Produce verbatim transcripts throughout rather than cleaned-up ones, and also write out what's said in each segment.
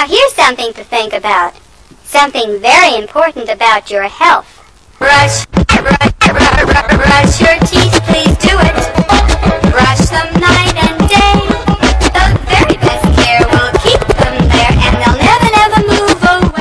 Now here's something to think about. Something very important about your health. Brush, brush, brush, brush, brush your teeth, please do it. Brush them night and day. The very best care will keep them there, and they'll never, never move away.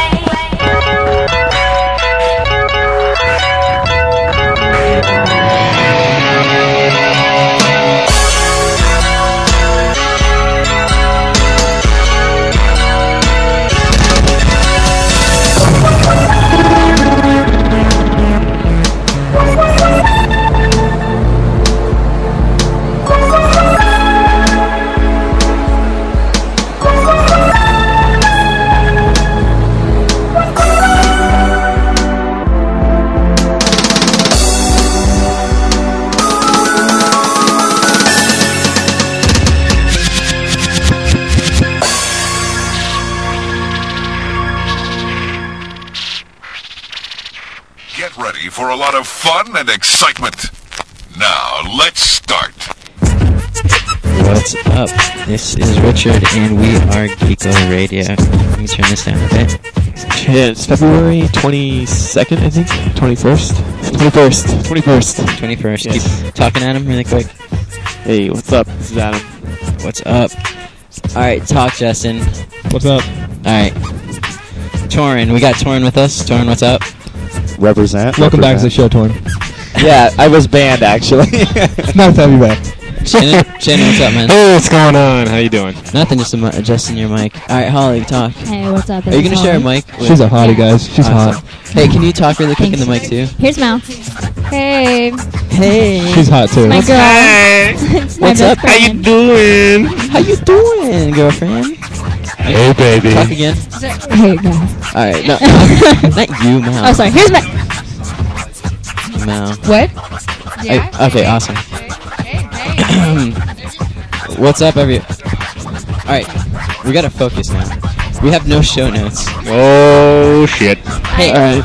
For a lot of fun and excitement. Now, let's start. What's up? This is Richard, and we are Geeko Radio. Let me turn this down a bit. Yeah, it's February twenty-second, I think? twenty-first? twenty-first. twenty-first. twenty-first. Yes. Keep talking at him really quick. Hey, what's up? This is Adam. What's up? Alright, talk, Justin. What's up? Alright. Torin, we got Torin with us. Torin, what's up? Represent. Welcome represent. back to the show, Torn. Yeah, I was banned, actually. Nice to have you back. Shannon, Shannon, what's up, man? Hey, what's going on? How you doing? Nothing, just a, adjusting your mic. Alright, Holly, talk. Hey, what's up? Are you going to share a mic? With She's a hottie, guys. She's Awesome. hot. Hey, can you talk really quick in the mic, too? Here's Mel. Hey. Hey. She's hot, too. My girl. Hey. It's my What's best up? How friend. you doing? How you doing, girlfriend? Hey, baby. Talk again. Hey, guys. Alright, no, not you, Mal. Oh, sorry. Here's Mel. Mal. What? I, okay, awesome. What's up, every... Alright, we gotta focus now. We have no show notes. Oh, shit. Hey, Alright.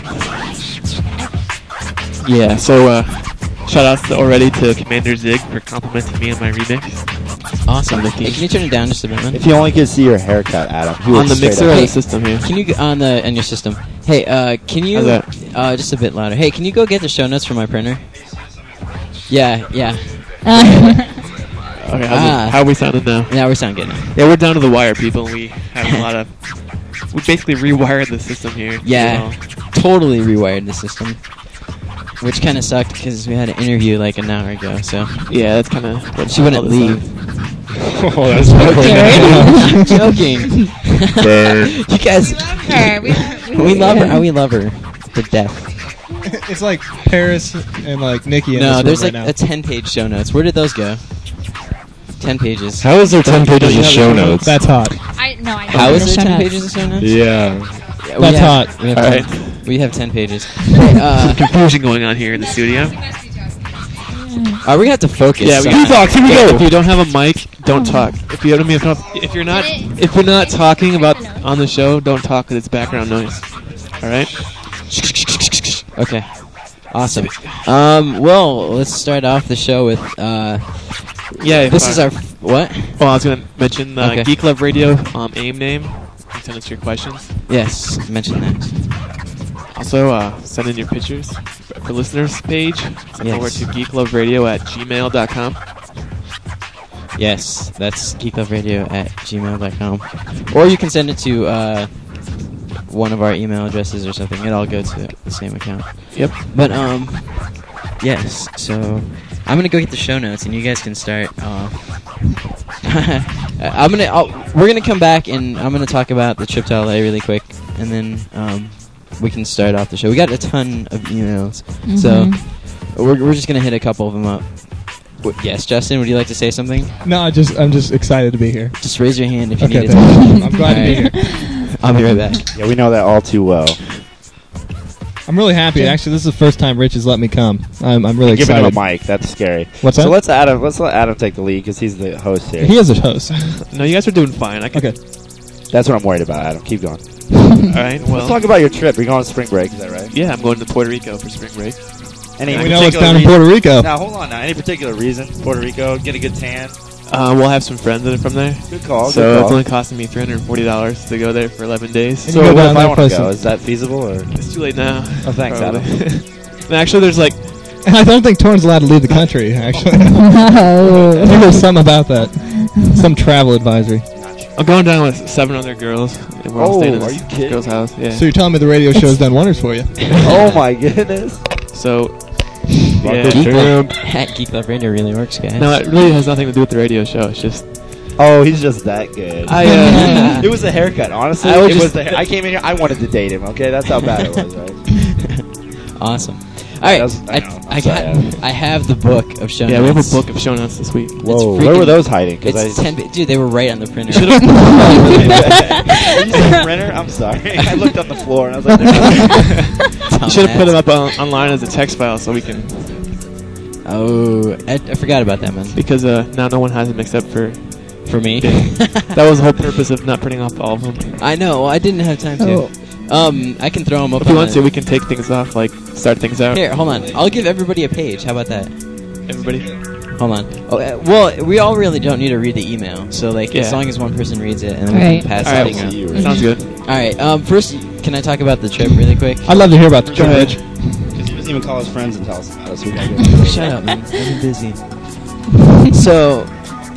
Yeah, so, uh, shout outs to already to Commander Zig for complimenting me on my remix. awesome. Hey, can you turn it down just a bit, man? If you only could see your haircut, Adam. You On would the straight mixer up- or Hey. the system here? Can you, g- on the, on your system. Hey, uh, can you... How's that? Uh, just a bit louder. Hey, can you go get the show notes from my printer? Yeah, yeah. Okay, how's Ah. it, how are we sounding now? Yeah, we sound good now. Yeah, we're down to the wire, people. We have a lot of... We basically rewired the system here. Yeah, So, totally rewired the system. Which kind of sucked because we had an interview like an hour ago, so... yeah, that's kind of... She wouldn't leave. Oh, that's I'm joking. You guys... Her. We, We love her. We love her to death. It's like Paris and like Nikki in No, this there's room like right a ten-page show notes. Where did those go? Ten pages. How is there ten Don't pages you of have show the- notes? That's hot. I no, I don't How know is the there show ten notes. pages of show notes? Yeah. Yeah, we That's have- hot. We have, All ten, right. we have ten pages. Hey, uh, Confusion going on here in the studio. are we gonna have to focus? Yeah, we somehow? talk. Here we Yeah, go. If you don't have a mic, don't talk. If you don't, if you're not, if you're not talking about on the show, don't talk because it's background noise. All right. Okay. Awesome. Um. Well, let's start off the show with. Uh, Yeah. this uh, is our f- what? Well, I was gonna mention uh, Okay. Geek Love Radio um, AIM name. You can send us your questions. Yes, mention that. Also, uh, send in your pictures for listeners page. Send Yes. over to geekloveradio at gmail dot com. Yes, that's geekloveradio at gmail dot com. Or you can send it to uh, one of our email addresses or something. It all goes to the same account. Yep. But, um, yes, so I'm going to go get the show notes and you guys can start off. I'm going to, we're going to come back and I'm going to talk about the trip to L A really quick and then, um, we can start off the show. We got a ton of emails, Mm-hmm. so we're, we're just going to hit a couple of them up. W- Yes, Justin, would you like to say something? No, I just I'm just excited to be here. Just raise your hand if you Okay, need to thank you. talk. I'm glad to be Alright. here. I'll be right back. Yeah, we know that all too well. I'm really happy. Actually, this is the first time Rich has let me come. I'm I'm really Give him excited. a mic. That's scary. What's So that? let's Adam. Let's let Adam take the lead because he's the host here. He is a host. No, you guys are doing fine. I can. Okay. That's what I'm worried about, Adam. Keep going. All right. Let's Well. talk about your trip. You're going on spring break. Is that right? Yeah, I'm going to Puerto Rico for spring break. Any We know it's particular down in reason- Puerto Rico. Now hold on. Now, any particular reason? Puerto Rico, get a good tan. Uh, we'll have some friends that are from there. Good call. So good it's call. only costing me three hundred forty dollars to go there for eleven days. And So you go what down if I there want to for go? some- Is that feasible or? It's too late now. Oh, thanks, Probably. Adam. And actually, there's like I don't think Torn's allowed to leave the country, actually. I No. think there's something about that. Some travel advisory. I'm going down with seven other girls. And we're all Oh, staying in are this you kidding? girl's house. Yeah. So you're telling me the radio show's done wonders for you? Oh my goodness. So Welcome yeah. Geek to- Love, Geek Love Radio really works, guys. No, it really has nothing to do with the radio show. It's just Oh, he's just that good. I. Uh, it was the haircut, honestly. I would it just- was the. Ha- I came in here. I wanted to date him. Okay, that's how bad it was, right? Awesome. All right, That's- I I, know. I, I'm sorry, got. Adam. I have the book of show yeah, we have notes. a book of show notes this week. Whoa, It's where were freaking- those hiding? 'Cause It's I, ten. bi- Dude, they were right on the printer. You should have. Are you saying printer? I'm sorry. I looked on the floor and I was like, "They're You should have put them up on, online as a text file so we can, Oh, I, I forgot about that, man. because uh, now no one has them except for. For me, That was the whole purpose of not printing off all of them. I know. Well, I didn't have time to. Oh. Um, I can throw them up. If we on want the- to, we can take things off, like start things out. Here, hold on. I'll give everybody a page. How about that? Everybody. Hold on. Oh, uh, well, we all really don't need to read the email. So, like, Yeah. as long as one person reads it, and then we Right. can pass All the right, thing we'll out. see you. Sounds good. All right. Um, first, can I talk about the trip really quick? I'd love to hear about the Go trip, ahead. Rich. Because he doesn't even call his friends and tell us about it. So we gotta go. Shut up, man. I've been busy. So,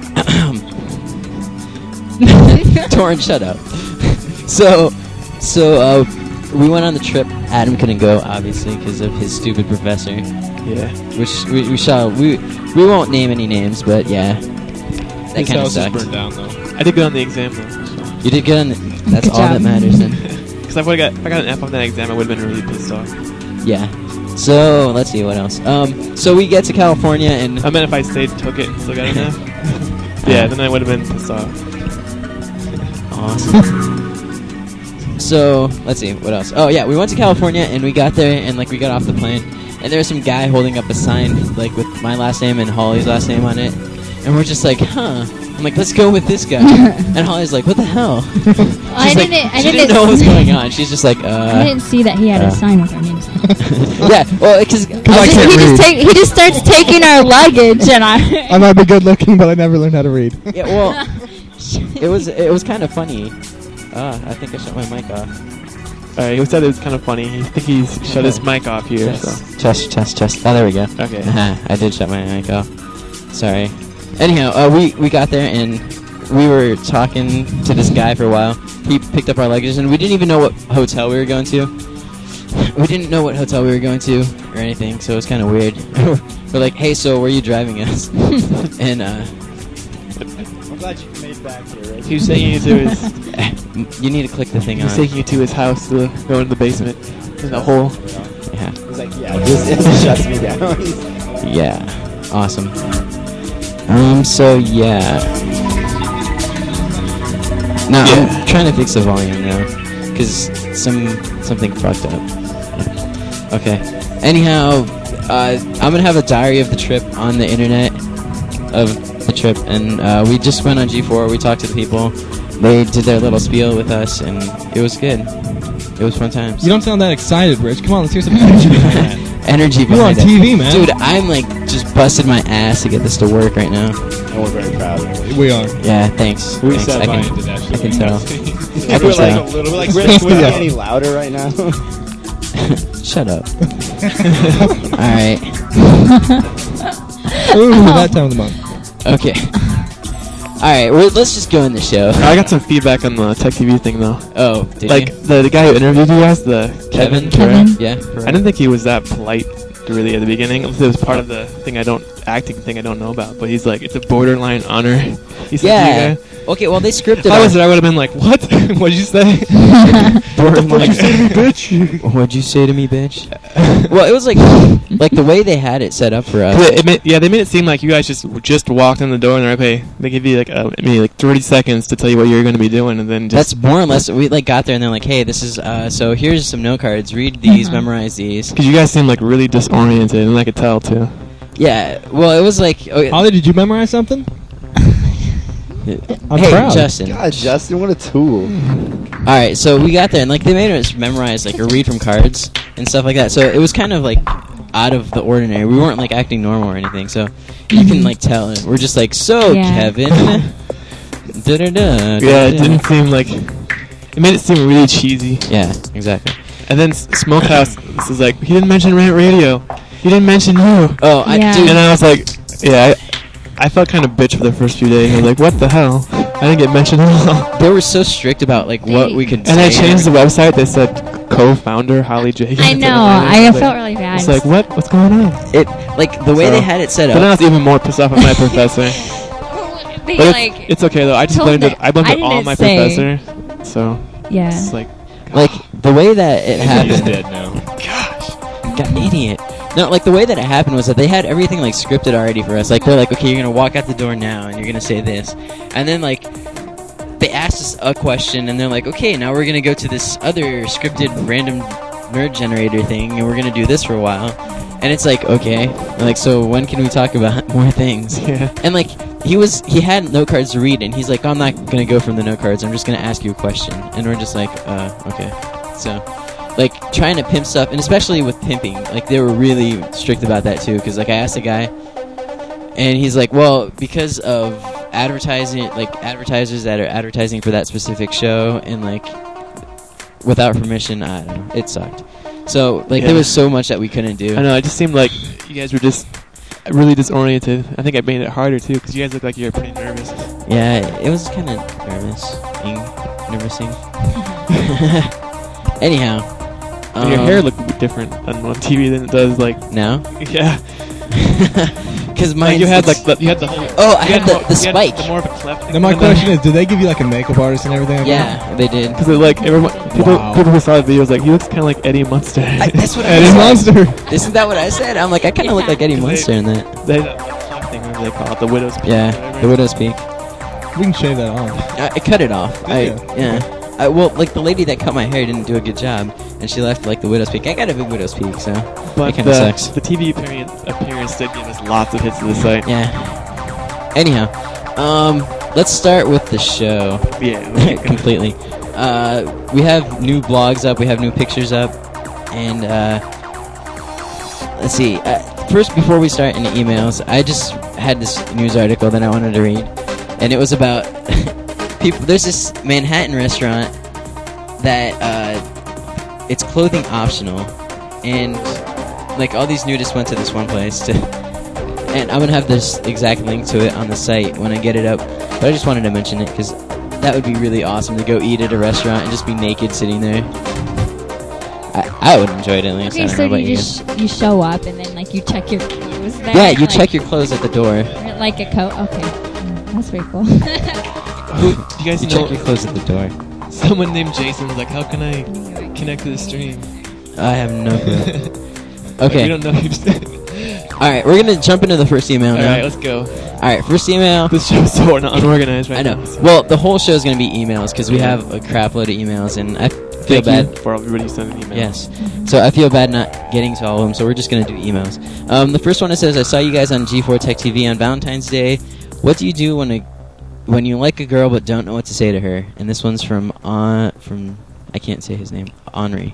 Torrin, shut up. So, so uh, we went on the trip. Adam couldn't go, obviously, because of his stupid professor. Yeah. Which we, we shall we we won't name any names, but yeah, that His kind of house is sucked. burned down, though. I did good on the exam though. You did good on the, that's Good all that job. matters then. Because if I would have got, if I got an F on that exam, I would have been really pissed off. Yeah. So let's see what else. Um, so we get to California and I meant if I stayed, took it, and still got an F. Yeah, then I would have been pissed off. awesome. So let's see what else. Oh yeah, we went to California and we got there and like we got off the plane and there was some guy holding up a sign like with my last name and Holly's last name on it, and we're just like, huh. I'm like, let's go with this guy. And Holly's like, what the hell? She's I like, didn't. I she didn't didn't know what was going on. She's just like, I uh, didn't see that he had uh, a sign with our names. on it. yeah. Well, because I He can't just- he read. just take, he just starts taking our luggage, and I. I might be good looking, but I never learned how to read. yeah, well, it was it was kind of funny. Uh, I think I shut my mic off. Alright, he said it was kind of funny. He think he's shut his mic off here, so. Chest, chest, chest, chest. Oh, there we go. Okay. I did shut my mic off. Sorry. Anyhow, uh, we we got there and we were talking to this guy for a while. He picked up our luggage and we didn't even know what hotel we were going to. We didn't know what hotel we were going to or anything, so it was kind of weird. We're like, hey, so where are you driving us? and uh, I'm glad you made back here, right? He was taking you to his, you need to click the thing he on. was taking you to his house to go into the basement. In the hole. Yeah. He's like, yeah, this, this shuts me down. Yeah. Awesome. Um. So yeah. No, Yeah. I'm trying to fix the volume now, cause some something fucked up. Okay. Anyhow, uh, I'm gonna have a diary of the trip on the internet of the trip, and uh, we just went on G four. We talked to the people. They did their little spiel with us, and it was good. It was fun times. You don't sound that excited, Rich. Come on, let's hear some energy behind that. Energy You're on behind it. T V, man. Dude, I'm like just busted my ass to get this to work right now. And we're very proud of you. We are. Yeah, thanks. We thanks. sat I by can, and did I can tell. I We're can like tell. a little, we're like, Rich, can we get any louder right now? Shut up. All right. Ooh, that time of the month. Okay. All right. Well, let's just go in the show. I got some feedback on the Tech T V thing though. Oh, did Like you? the the guy who interviewed you guys, the Kevin? Kevin. Yeah. I didn't think he was that polite really at the beginning. It was part of the thing I don't acting thing I don't know about. But he's like, it's a borderline honor. He said Yeah. to you guys. Okay. Well, they scripted. If I our- was there, I would have been like, what? What'd you say? Borderline. bitch? What'd you say to me, bitch? Well, it was like like the way they had it set up for us. It, it made, yeah, they made it seem like you guys just just walked in the door and they're like, hey, they give you like uh, maybe like thirty seconds to tell you what you're going to be doing, and then That's just more or less. We like got there and they're like, "Hey, this is uh, so here's some note cards. Read these, Mhm. memorize these." because you guys seem like really disoriented, and I could tell too. Yeah. Well, it was like, oh, Holly, did you memorize something? I'm hey, proud. Justin. God, Justin, what a tool. All right, so we got there and like they made us memorize like or read from cards and stuff like that. So it was kind of like out of the ordinary. We weren't like acting normal or anything, so you can like tell. We're just like, so Yeah. Kevin. Da-da-da, Yeah, it da-da. didn't seem like. It made it seem really cheesy. Yeah, exactly. And then S- Smokehouse, this is like, he didn't mention Rant Radio. He didn't mention you. Oh, I Yeah. dude, And I was like, yeah, I, I felt kind of bitch for the first few days. I was like, what the hell? I didn't get mentioned at all. they were so strict about like what we could. And I say. changed the website. They said co-founder Holly Jenkins. I And know. I I was felt like, really bad. It's like, what? What's going on? it. Like the way So- they had it set But now I up. was even more pissed off at my professor. They, But like, it's, it's okay though. I just told blamed it. it- I blamed I it all didn't on my say. professor. So yeah. it's like, Like the way that it He's happened. dead now. God, idiot. No, like the way that it happened was that they had everything like scripted already for us. Like they're like, okay, you're gonna walk out the door now, and you're gonna say this, and then like they asked us a question, and they're like, okay, now we're gonna go to this other scripted random nerd generator thing, and we're gonna do this for a while. And it's like, okay, like so when can we talk about more things? yeah. And like he was, he had note cards to read, and he's like, I'm not gonna go from the note cards. I'm just gonna ask you a question, and we're just like, uh, okay. So, like trying to pimp stuff, and especially with pimping, like they were really strict about that too. Because like I asked a guy, and he's like, well, because of advertising, like advertisers that are advertising for that specific show, and like without permission, I don't know, it sucked. So like Yeah. there was so much that we couldn't do. I know. It just seemed like you guys were just really disoriented. I think I made it harder too because you guys look like you were pretty nervous. Yeah, it was kind of nervous, nervousing. Anyhow, And your um, hair looked different on on T V than it does like now yeah. because my Like you had like the, you had the whole. oh I you had had the, more- the you spike. had the more of a cleft. Now my question is, did they give you like a makeup artist and everything? Like Yeah, they did. Because like everyone, people, Wow. people who saw the video was like, he looks kind of like Eddie Munster. I, that's what that? I Eddie said. Monster. Isn't that what I said? I'm like, I kind of look like Eddie They- Munster in that. they had that cleft thing, whatever they call it, the widow's peak. Yeah, whatever. the widow's peak. We can shave that off. I, I cut it off. Did I you? yeah. I, well, like the lady that cut my hair didn't do a good job, and she left like the widow's peak. I got a big widow's peak, so But it kind of the, sucks. the T V appearance, appearance did give us lots of hits to the site. Yeah. Anyhow, um, let's start with the show. Yeah. Completely. Uh, we have new blogs up, we have new pictures up, and uh, let's see. Uh, first, before we start into emails, I just had this news article that I wanted to read, and it was about people. There's this Manhattan restaurant that uh, it's clothing optional, and like all these nudists went to this one place to. And I'm gonna have this exact link to it on the site when I get it up. But I just wanted to mention it because that would be really awesome to go eat at a restaurant and just be naked sitting there. I, I would enjoy it at least. I Okay, don't so know about you you just you show up and then like you check your clothes there. Yeah, you like, check your clothes at the door. like a coat. Okay, Mm, that's pretty cool. Who, do you guys You know check your clothes at the door. someone named Jason's like, how can I connect to the stream? I have no clue. Like, we Okay, don't know. Who's all right, we're gonna jump into the first email All now. right, let's go. All right, first email. This show's so unorganized right I know. now. Well, the whole show is gonna be emails because we have a crap load of emails, and I feel Thank bad. you for everybody who sent an email. Yes. So I feel bad not getting to all of them, so we're just going to do emails. Um, the first one, it says, I saw you guys on G four Tech T V on Valentine's Day. What do you do when a, when you like a girl but don't know what to say to her? And this one's from, uh, from I can't say his name, Henri.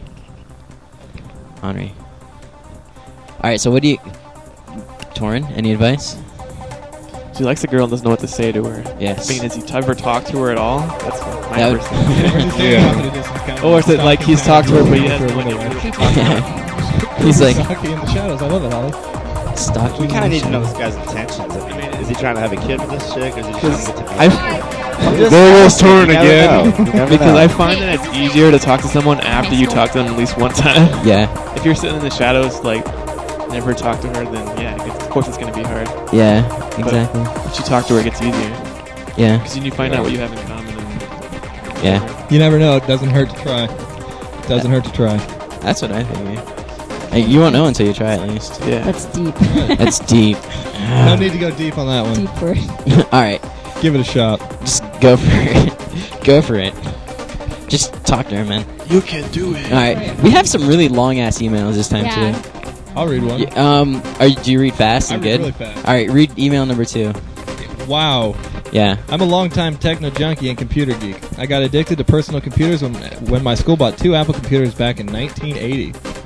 Henri. Alright, so what do you... Torin, any advice? She likes a girl and doesn't know what to say to her. Yes. I mean, has he ever talked to her at all? That's my That would- personal Yeah. Or is it like he's talked to her, but he Stalking hasn't her like, window. He's like, Stalking in the shadows. I love it, Holly. stalking We kind of the need to know show. this guy's intentions. I mean, is he trying to have a kid with this chick, or is he just Because trying to get to know I, her? Just there goes asking. Torin You never again. know. You never Because know. I find that it's easier to talk to someone after you talk to them at least one time. Yeah, If you're sitting in the shadows, like, never talk to her, then yeah, it's, of course it's going to be hard. yeah, exactly. Once you talk to her, it gets easier. Yeah, Because then you find out what you have in common. And yeah. You never know. It doesn't hurt to try. It doesn't hurt to try. That's what I figure. Like, you won't know until you try, at least. Yeah. That's deep. That's deep. No need to go deep on that one. deep word. All right, Give it a shot. just go for it. Go for it. Just talk to her, man. You can do it. All right, we have some really long ass emails this time Yeah. too. I'll read one. Y- Um, are you, do you read fast I and read good? really fast. All right, read email number two. Wow. Yeah. I'm a longtime techno junkie and computer geek. I got addicted to personal computers when when my school bought two Apple computers back in nineteen eighty.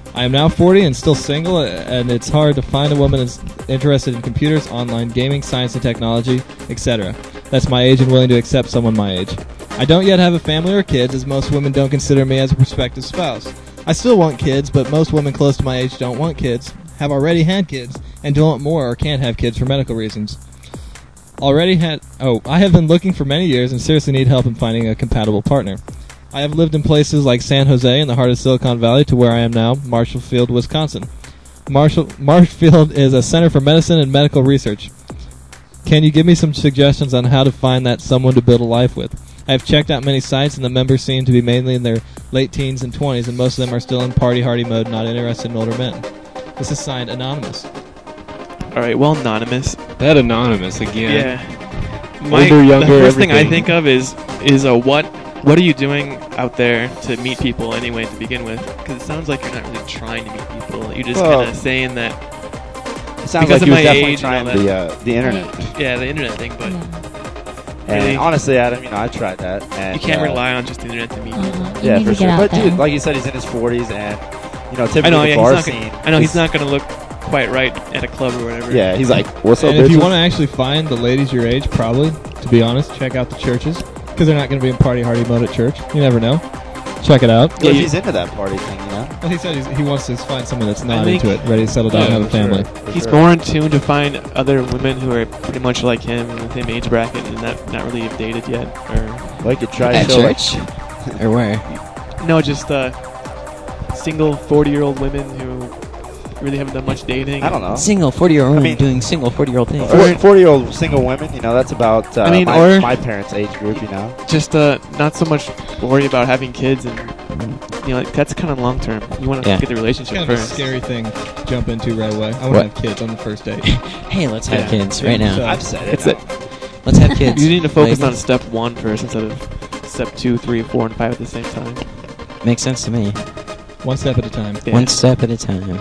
I am now forty and still single, uh, and it's hard to find a woman that's interested in computers, online gaming, science and technology, et cetera. That's my age and willing to accept someone my age. I don't yet have a family or kids, as most women don't consider me as a prospective spouse. I still want kids, but most women close to my age don't want kids, have already had kids, and don't want more or can't have kids for medical reasons. Already had... Oh, I have been looking for many years and seriously need help in finding a compatible partner. I have lived in places like San Jose in the heart of Silicon Valley to where I am now, Marshallfield, Wisconsin. Marshall, Marshfield is a center for medicine and medical research. Can you give me some suggestions on how to find that someone to build a life with? I have checked out many sites, and the members seem to be mainly in their late teens and twenties, and most of them are still in party-hardy mode, not interested in older men. This is signed Anonymous. All right, well, Anonymous. That Anonymous again. Yeah. My, Older, younger, the first everything. thing I think of is is a what what are you doing out there to meet people anyway to begin with? Because it sounds like you're not really trying to meet people. You're just Well, kind of saying that. It sounds because like of he was my definitely age trying and all the that. uh, the internet. Yeah, the internet thing, but And really, honestly, Adam, you know, I tried that. And, you can't uh, rely on just the internet to meet Uh-huh. people. You Yeah, need for to sure. get out But there. dude, like you said, he's in his forties, and you know, typically I know, the yeah, bar he's not scene. gonna, I know he's is- not going to look quite right at a club or whatever. Yeah, he's like, "What's up, And if you bitches?" want to actually find the ladies your age, probably, to be honest, check out the churches, because they're not going to be in party-hardy mode at church. You never know. Check it out. Well, if he's into that party thing, you know. Well, he said he's, he wants to find someone that's not think- into it, ready to settle down Yeah, and have a for sure. family. For He's sure. more in tune to find other women who are pretty much like him in the same age bracket and not not really have dated yet, or Well, he could try At to show, like, church? Or where? no, just uh, single forty-year-old women who really haven't done much dating. I don't know. Single forty-year-old I mean- doing single forty-year-old things. Four- Forty-year-old single women, you know, that's about uh, I mean, my, or- my parents' age group, you know. Just uh, not so much worry about having kids, and you know, like, that's kind of long term. You want to Yeah. get the It's relationship kind of a first. scary thing to jump into right away. I want What? to have kids on the first date. Hey, let's have Yeah. kids Yeah, right now. so- I've said it. It's a, Let's have kids. you need to focus on ladies. step one first instead of step two, three, four, and five at the same time. Makes sense to me. One step at a time. Yeah. One step at a time.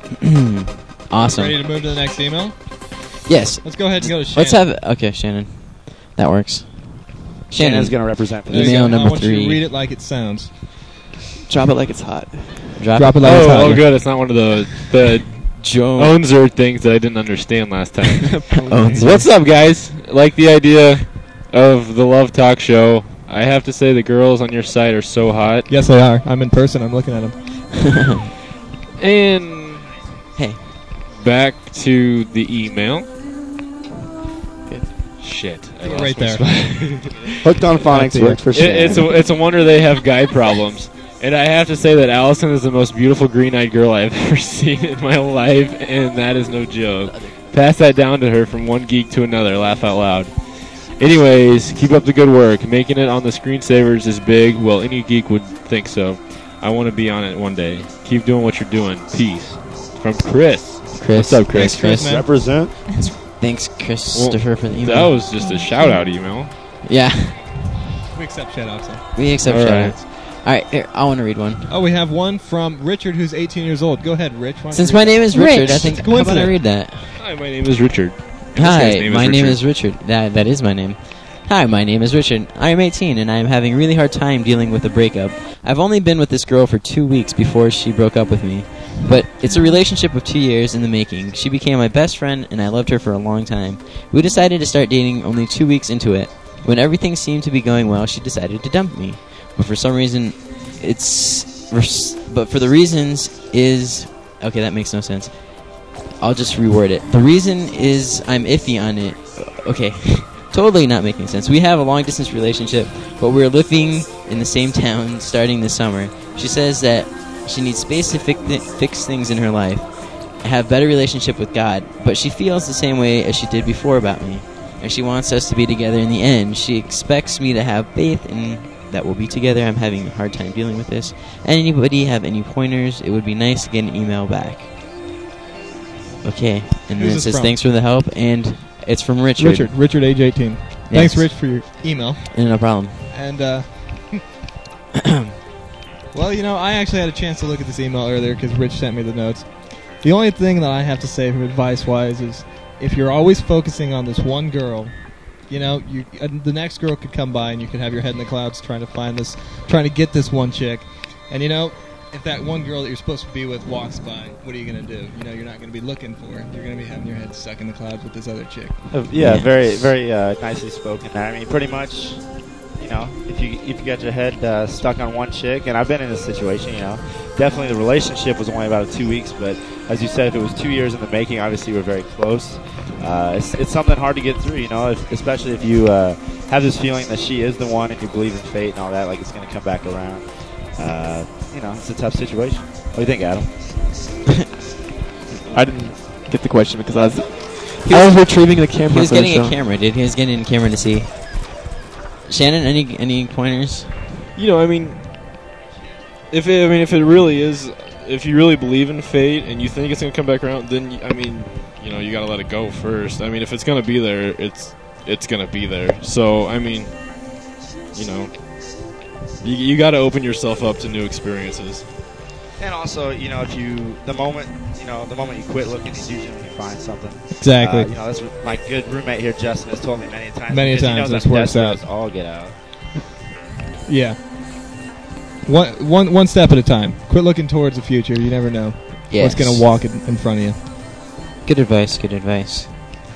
Awesome. Ready to move to the next email? Yes. Let's go ahead and go to Shannon. Let's have. Okay, Shannon. That works. Shannon. Shannon's going to represent for There this. you Email go. number I want you three. to read it like it sounds. Drop it like it's hot. Drop, Drop it like it's Oh, hot. oh, good. It's not one of the the Joe. Ownser things that I didn't understand last time. Ownser. What's up, guys? Like the idea of the Love Talk show. I have to say the girls on your site are so hot. Yes, they are. I'm in person. I'm looking at them. And Hey. back to the email. Shit. I lost Right my there. spot. Hooked on phonics That's it. worked for It, Shannon. it's a it's a wonder they have guy problems. And I have to say that Allison is the most beautiful green-eyed girl I've ever seen in my life, and that is no joke. Pass that down to her from one geek to another. Laugh out loud. Anyways, keep up the good work. Making it on the screensavers is big. Well, any geek would think so. I want to be on it one day. Keep doing what you're doing. Peace. From Chris. Chris. What's up, Chris? Thanks, Chris, man. Represent. Thanks, Christopher, for the email. That was just a shout-out email. Yeah. We accept shout-outs. Huh? We accept All shout-outs. All right, here, I want to read one. Oh, we have one from Richard, who's eighteen years old. Go ahead, Rich. Why don't Since you read my name is Richard, Rich. I think. It's How about I coincident. read that? Hi, my name is Richard. This Hi, guy's name is my name Richard. is Richard. That that is my name. Hi, my name is Richard. I am eighteen, and I am having a really hard time dealing with a breakup. I've only been with this girl for two weeks before she broke up with me, but it's a relationship of two years in the making. She became my best friend, and I loved her for a long time. We decided to start dating only two weeks into it. When everything seemed to be going well, she decided to dump me. But for some reason, it's... But for the reasons is... Okay, that makes no sense. I'll just reword it. The reason is I'm iffy on it. Okay, totally not making sense. We have a long-distance relationship, but we're living in the same town starting this summer. She says that she needs space to fix, th- fix things in her life, have better relationship with God, but she feels the same way as she did before about me, and she wants us to be together in the end. She expects me to have faith in that we'll be together. I'm having a hard time dealing with this. Anybody have any pointers? It would be nice to get an email back. Okay, and then Who's it this says from? thanks for the help, and it's from Richard. Richard. Richard, age eighteen. Yes. Thanks, Rich, for your email. Yeah, no problem. And, uh... well, you know, I actually had a chance to look at this email earlier because Rich sent me the notes. The only thing that I have to say from advice-wise is if you're always focusing on this one girl, you know, you uh, the next girl could come by and you could have your head in the clouds trying to find this, trying to get this one chick. And, you know, if that one girl that you're supposed to be with walks by, what are you gonna do? You know, you're not gonna be looking for her. You're gonna be having your head stuck in the clouds with this other chick. Uh, yeah, Yes. very, very uh, nicely spoken there. I mean, pretty much, you know, if you if you got your head uh, stuck on one chick, and I've been in this situation, you know, definitely the relationship was only about two weeks, but as you said, if it was two years in the making, obviously we're very close. Uh, it's, it's something hard to get through, you know, if, especially if you uh, have this feeling that she is the one and you believe in fate and all that, like it's going to come back around. Uh, you know, it's a tough situation. What do you think, Adam? I didn't get the question because I was I was retrieving the camera. He was for the getting a show. camera, dude. He was getting a camera to see. Shannon, any any pointers? You know, I mean, if it, I mean, if it really is, if you really believe in fate and you think it's gonna come back around, then y- I mean, you know, you gotta let it go first. I mean, if it's gonna be there, it's it's gonna be there. So, I mean, you know, you you gotta open yourself up to new experiences. And also, you know, if you, the moment, you know, the moment you quit looking is usually when you find something. Exactly. Uh, you know, that's what my good roommate here, Justin, has told me many times. Many because he times knows this I'm works desperate out. as all get out. Yeah. One, one, one step at a time. Quit looking towards the future. You never know Yes. what's going to walk in, in front of you. Good advice. Good advice.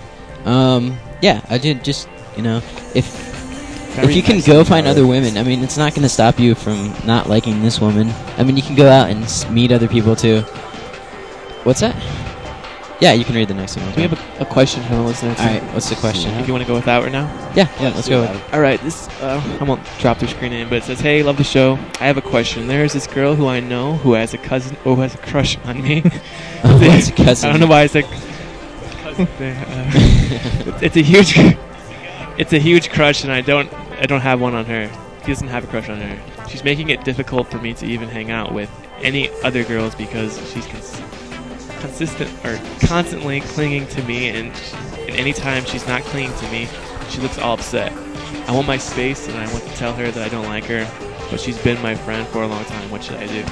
Um, yeah, I did just you know if Very if you can nice go of find you, other Alex. women, I mean, it's not going to stop you from not liking this woman. I mean, you can go out and s- meet other people too. What's that? Yeah, you can read the next one. We have a, a question from a listener. All right, what's the question? If you want to go with that right now. Yeah, yeah, let's go with it. All right, this uh, I won't drop their screen name, but it says, "Hey, love the show. I have a question. There is this girl who I know who has a cousin who has a crush on me. Oh, it's a cousin. I don't know why I said cousin there. Uh, it's a huge, it's a huge crush, and I don't, I don't have one on her. He doesn't have a crush on her. She's making it difficult for me to even hang out with any other girls because she's cons- consistent or constantly clinging to me, and, and anytime she's not clinging to me, she looks all upset. I want my space, and I want to tell her that I don't like her, but she's been my friend for a long time. What should I do?"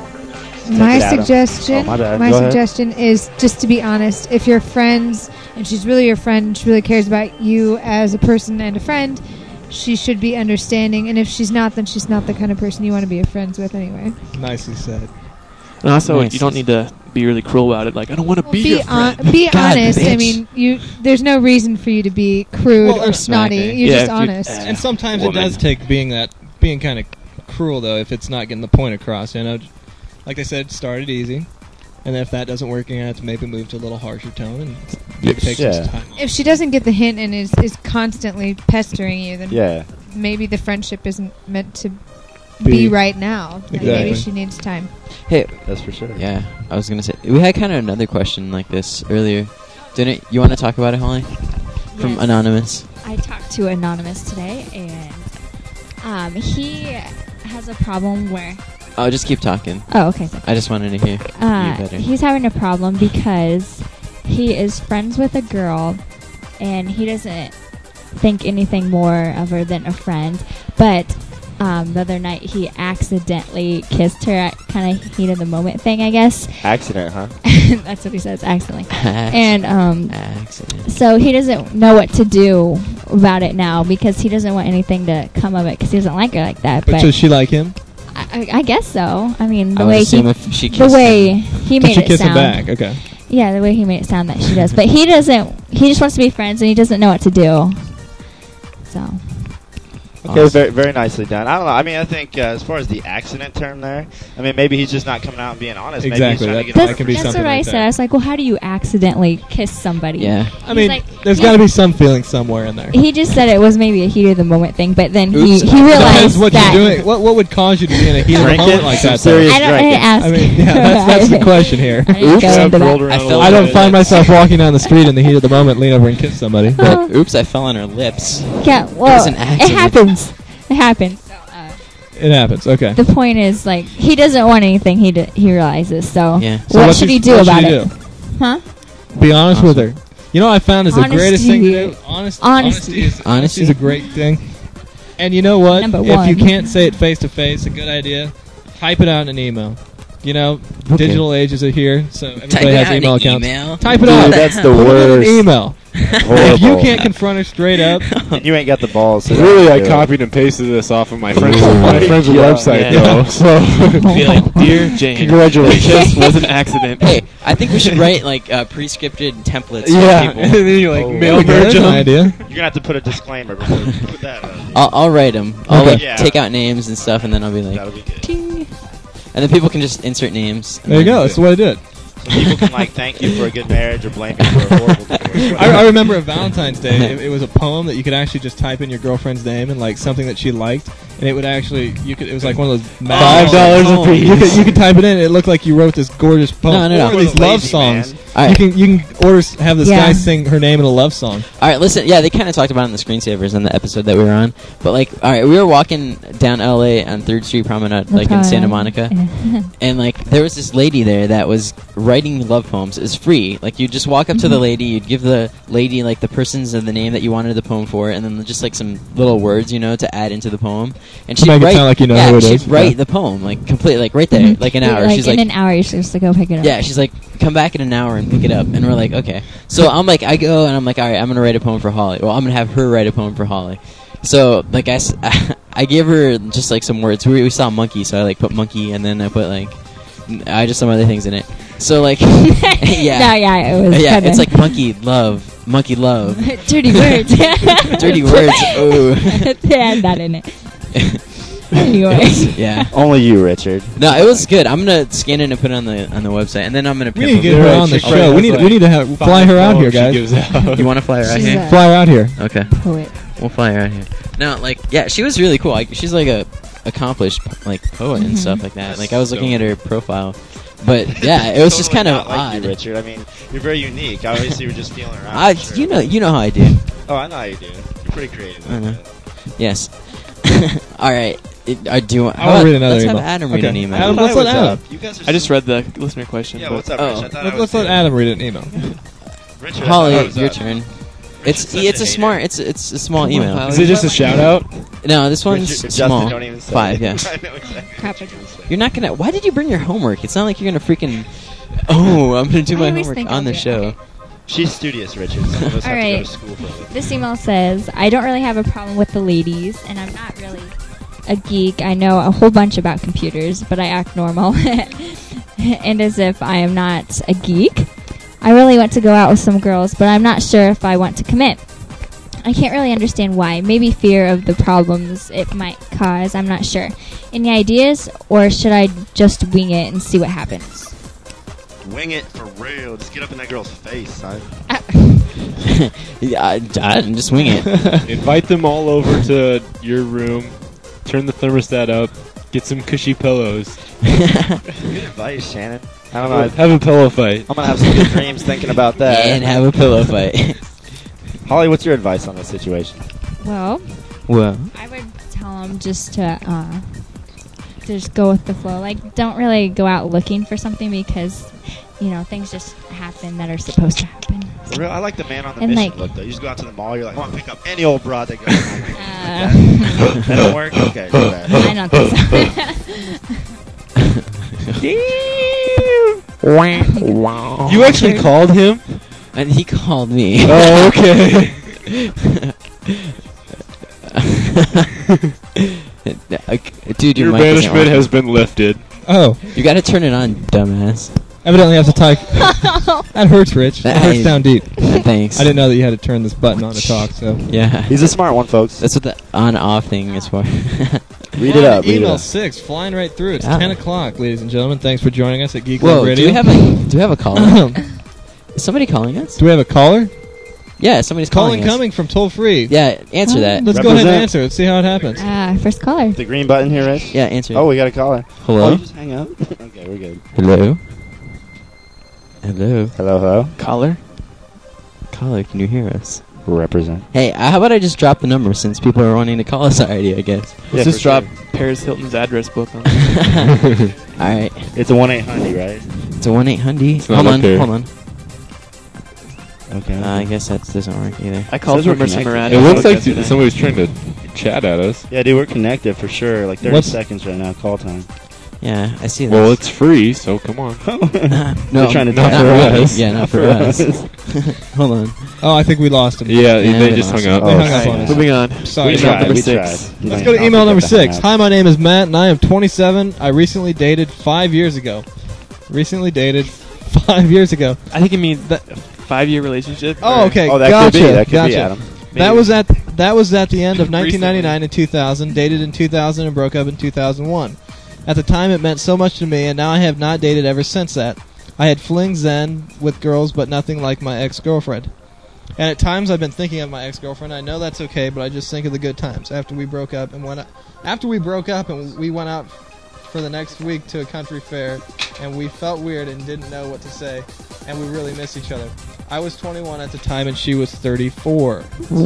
My it, Adam. suggestion, Oh, my bad. my Go ahead. suggestion is just to be honest. If you're friends and she's really your friend, and she really cares about you as a person and a friend, she should be understanding. And if she's not, then she's not the kind of person you want to be friends with anyway. Nicely said. And also, Nice. you don't need to be really cruel about it. Like, I don't want to Well, be, be your friend. hon- be God, honest. I bitch. mean, you. There's no reason for you to be crude Well, or snotty. exactly. You're Yeah, just if you- honest. And sometimes Woman. it does take being that, being kind of cruel though, if it's not getting the point across. You know, like I said, start it easy, and then if that doesn't work, you're gonna have to maybe move to a little harsher tone and maybe take Yeah. some time. If she doesn't get the hint and is is constantly pestering you, then Yeah. maybe the friendship isn't meant to Be- be, right now. Then Maybe Exactly. she needs time. Hey, That's for sure. yeah, I was gonna say we had kind of another question like this earlier. Didn't you want to talk about it, Holly? From Yes. Anonymous. I talked to Anonymous today, and um, he has a problem where. Oh, just keep talking. Oh, okay. So, I just wanted to hear uh, you better. he's having a problem because he is friends with a girl, and he doesn't think anything more of her than a friend. But um, the other night, he accidentally kissed her at kind of heat of the moment thing, I guess. Accident, huh? That's what he says, accidentally. And um, Accident. so he doesn't know what to do about it now because he doesn't want anything to come of it because he doesn't like her like that. But But, does she like him? I, I guess so. I mean, the I would way assume he, if she the kissed way him. he Does made she it kiss sound. him back? Okay. Yeah, the way he made it sound that she does. But he doesn't. He just wants to be friends and he doesn't know what to do. So. Okay, very, very nicely done. I don't know. I mean, I think uh, as far as the accident term there, I mean, maybe he's just not coming out and being honest. Exactly, Maybe that- he's trying to get that That's, can be that's something what I like said. that. I was like, well, how do you accidentally kiss somebody? Yeah. I He's mean, like, there's yeah. got to be some feeling somewhere in there. He just said it was maybe a heat of the moment thing, but then he, Oops. he Depends realized what that. you're doing. What what would cause you to be in a heat of the Drinking? moment like Some that? serious though? I don't I drinking. didn't ask. I mean, yeah, that's, that's the question here. I didn't Oops. go Yeah, into rolled that. around I a felt- little I don't bit. find myself walking down the street in the heat of the moment, lean over and kiss somebody. But Oh. Oops, I fell on her lips. Yeah, was well, an it accident. happens. It happens. So, uh, it happens. Okay. the point is, like, he doesn't want anything. He d- he realizes. So, Yeah. So what what should you- he do what should about he it? do? Huh? Be honest with Awesome. her. You know what I found is the greatest thing to Honesty. do? Honest, Honesty. honesty. Is, Honesty. honesty is a great thing. And you know what? Number if one. you can't say it face to face, a good idea, type it out in an email. You know, digital ages are here, so everybody Type it has out in email an accounts. email? Type it Dude, out. that's the Put it in an worst. email. Horrible. If you can't confront her straight up, And you ain't got the balls. So Really, I do it. copied and pasted this off of my friend's, Oh my my friend's God. website, Yeah. though. So, Be like, dear Jane, Congratulations. This was an accident. Hey, I think we should write like uh, pre-scripted templates yeah, for and people. then you like Oh. mail okay, that's merge an them. idea. You're gonna have to put a disclaimer before you put that. Up. I'll, I'll write them. I'll Okay. like Yeah. take out names and stuff, and then I'll be like, That'll be good. ting, and then people can just insert names. and There you then- go. That's the way to do it. So people can like thank you for a good marriage or blame you for a horrible divorce. I, I remember at Valentine's Day, it, it was a poem that you could actually just type in your girlfriend's name and like something that she liked, and it would actually you could. It was like one of those Five magic- dollars Oh. a piece. You could, you could type it in. It looked like you wrote this gorgeous poem. No, no, no. Or these Or the love lazy songs. man. All right. You can you can order s- have this Yeah. guy sing her name in a love song. All right, listen. Yeah, they kind of talked about it in the screensavers in the episode that we were on. But like, all right, we were walking down L A on Third Street Promenade, like in Santa Monica, and like there was this lady there that was writing love poems. It's free. Like you just walk up to the lady, you'd give the lady like the person's and the name that you wanted the poem for, and then just like some little words, you know, to add into the poem. And she'd make it write, sound like you know yeah, who it she'd is. write Yeah. the poem like completely, like right there, like an hour. Like She's in like, an hour, you're supposed to go pick it up. yeah, she's like, come back in an hour and pick it up. And we're like, okay. So I'm like, I go and I'm like, all right, I'm going to write a poem for Holly. Well, I'm going to have her write a poem for Holly. So, like, I, s- I gave her just, like, some words. We, we saw monkey, so I, like, put monkey, and then I put, like, n- I just some other things in it. So, like, yeah. No, yeah, it was. Yeah, kinda it's like monkey love, monkey love. dirty words. Dirty words, ooh. Add that in it. Anyway. Yeah. Only you, Richard. No, it was good. I'm going to scan it and put it on the on the website, and then I'm going to We print need to them. get her Right, on the she show. probably We need has, we need to have fly her out here, guys. She gives out. You want to fly her out She's here? a Fly her out here. Okay. poet. We'll fly her out here. No, like, yeah, she was really cool. Like, she's like a accomplished like poet and Mhm. stuff like that. That's Like, I was so looking at her profile, but yeah, it was just kind Totally of not like odd. you, Richard. I mean, you're very unique. Obviously, you're just feeling around. I, sure. you know, you know how I do. Oh, I know how you do. You're pretty creative. I know. Yes. All right. It, I do. Want, I wanna how- read another Let's email. have Adam read Okay. an email. Adam, Hi, let's let what's Adam. up? You guys are I just so- read the listener question. Yeah, but what's up, Oh. Rich? I thought I Let, was let's let doing- Adam read an email. Richard, I Holly, thought I was your up. turn. Richard's It's such it's a hater. smart. It's it's a small Come on, email. Holly. Is it just a shout out? No, this one's Richard, small. Justin, don't even say Five. it. Yeah. I know exactly. Crap. You're not gonna. Why did you bring your homework? It's not like you're gonna freaking. Oh, I'm gonna do I my always homework think on I'll the do it. show. Okay. She's studious, Richard. Some of us have to go Alright. to school for a living. This email says, I don't really have a problem with the ladies, and I'm not really a geek. I know a whole bunch about computers, but I act normal. And as if I am not a geek. I really want to go out with some girls, but I'm not sure if I want to commit. I can't really understand why. Maybe fear of the problems it might cause. I'm not sure. Any ideas, or should I just wing it and see what happens? Wing it for real. Just get up in that girl's face, son. Yeah, I, I just wing it. Invite them all over to your room. Turn the thermostat up. Get some cushy pillows. Good advice, Shannon. I don't know. I, Have a pillow fight. I'm gonna have some good dreams thinking about that. And have a pillow fight. Holly, what's your advice on this situation? Well, Well, I would tell them just to uh, just go with the flow. Like, don't really go out looking for something because, you know, things just happen that are supposed to happen. For real, I like the man on the And, mission like- look, though. You just go out to the mall, you're like, I want to pick up any old broad that goes. Uh, that don't work? Okay, too bad. I don't think so. You actually called him? and he called me. Oh, okay. Dude, your, Your mic isn't banishment working. has been lifted. Oh, You got to turn it on, dumbass. evidently I have to type. That hurts, Rich. That That hurts is- down deep. Thanks. I didn't know that you had to turn this button on to talk. So Yeah. He's a smart one, folks. That's what the on-off thing is for. Read it up. Read it Email up. six, flying right through. It's Yeah. ten o'clock, ladies and gentlemen. Thanks for joining us at Geek Whoa, Love Radio. do we have a do we have a caller? Is somebody calling us? Do we have a caller? Yeah, somebody's calling, Calling us. coming from toll free. Yeah, answer that. Let's go ahead and Represent. answer. Let's see how it happens. Ah, first caller. The green button here, Rich? Yeah, answer. Oh, we got a caller. Oh, Hello? you just hang up? Okay, we're good. Hello? Hello? Hello, hello. Caller? Caller, can you hear us? Represent. Hey, uh, how about I just drop the number since people are wanting to call us already, I guess. Yeah, Let's just for drop sure. Paris Hilton's address book on. Alright. It's a one eight hundred, right? It's a one eight hundred. It's not Hold up on, there. hold on. Okay. Uh, I guess that doesn't work either. I called Says we're from Emerson connected. Miranda. It looks like yesterday. somebody's trying to chat at us. Yeah, dude, we're connected for sure. Like thirty What's- seconds right now, call time. Yeah, I see that. Well, it's free, so come on. no, They're trying to not tell for us. us. Yeah, not for us. Hold on. Oh, I think we lost him. Yeah, Yeah, they we just lost hung up. They Oh, hung up sorry. on us. Moving on. Sorry. We about tried. that. We six. tried. You Let's don't- go to don't email forget number that six. hang Hi, up. my name is Matt, and I am twenty-seven. I recently dated five years ago. Recently dated five years ago. I think it means that five-year relationship. Oh, or- okay. Oh, that gotcha. could be. That could gotcha. be Adam. Maybe. That was at that was at the end of nineteen ninety-nine Recently. and two thousand. Dated in two thousand and broke up in two thousand one. At the time, it meant so much to me, and now I have not dated ever since that. I had flings then with girls, but nothing like my ex-girlfriend. And at times, I've been thinking of my ex-girlfriend. I know that's okay, but I just think of the good times after we broke up and went. After we broke up and we went out for the next week to a country fair, and we felt weird and didn't know what to say, and we really miss each other. I was twenty-one at the time, and she was thirty-four.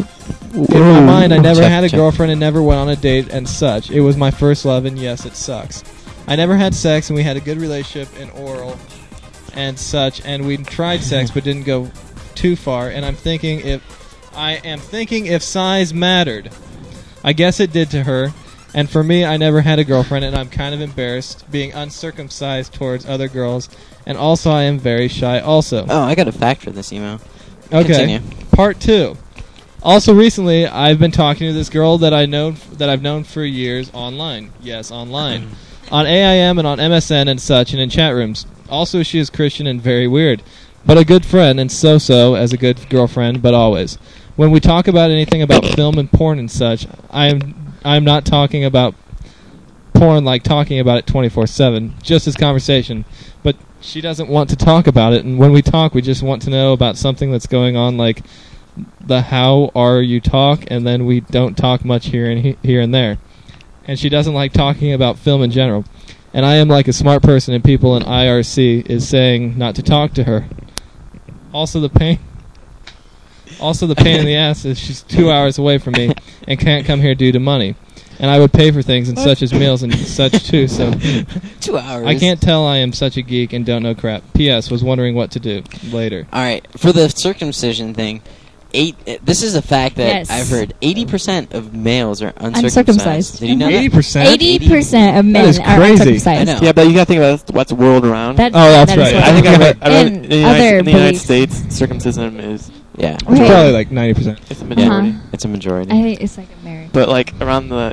In my mind, I never Check, had a check. girlfriend and never went on a date and such. It was my first love, and yes, it sucks. I never had sex, and we had a good relationship in oral and such, and we tried sex but didn't go too far. And I'm thinking if I am thinking if size mattered. I guess it did to her. And for me, I never had a girlfriend, and I'm kind of embarrassed being uncircumcised towards other girls. And also, I am very shy. Also, Oh, I got a fact for this email. okay. Continue. Part two. Also, recently, I've been talking to this girl that I know that I've known for years online. Yes, online, on A I M and on M S N and such, and in chat rooms. Also, she is Christian and very weird, but a good friend and so-so as a good girlfriend. But always, when we talk about anything about film and porn and such, I am I'm not talking about porn like talking about it twenty-four seven, just as conversation. But she doesn't want to talk about it, and when we talk, we just want to know about something that's going on, like the how are you talk, and then we don't talk much here and he- here and there. And she doesn't like talking about film in general. And I am like a smart person, and people in I R C is saying not to talk to her. Also, the pain. Also, the pain in the ass is she's two hours away from me and can't come here due to money. And I would pay for things and such as meals and such too. So Two hours. I can't tell I am such a geek and don't know crap. P S. Was wondering what to do later. All right, for the circumcision thing, eight. Uh, this is a fact that Yes. I've heard. Eighty percent of males are uncircumcised. Uncircumcised. Did you know Eighty that? percent. Eighty percent of men is are crazy. uncircumcised. I know. Yeah, but you gotta think about what's world around. That, Oh, that's that is right. what I think I read, I read And in the United, other in the United beliefs. States, circumcision is Yeah, It's Right. probably like ninety percent. it's a majority. Uh-huh. it's a majority. I think it's like American. But like around the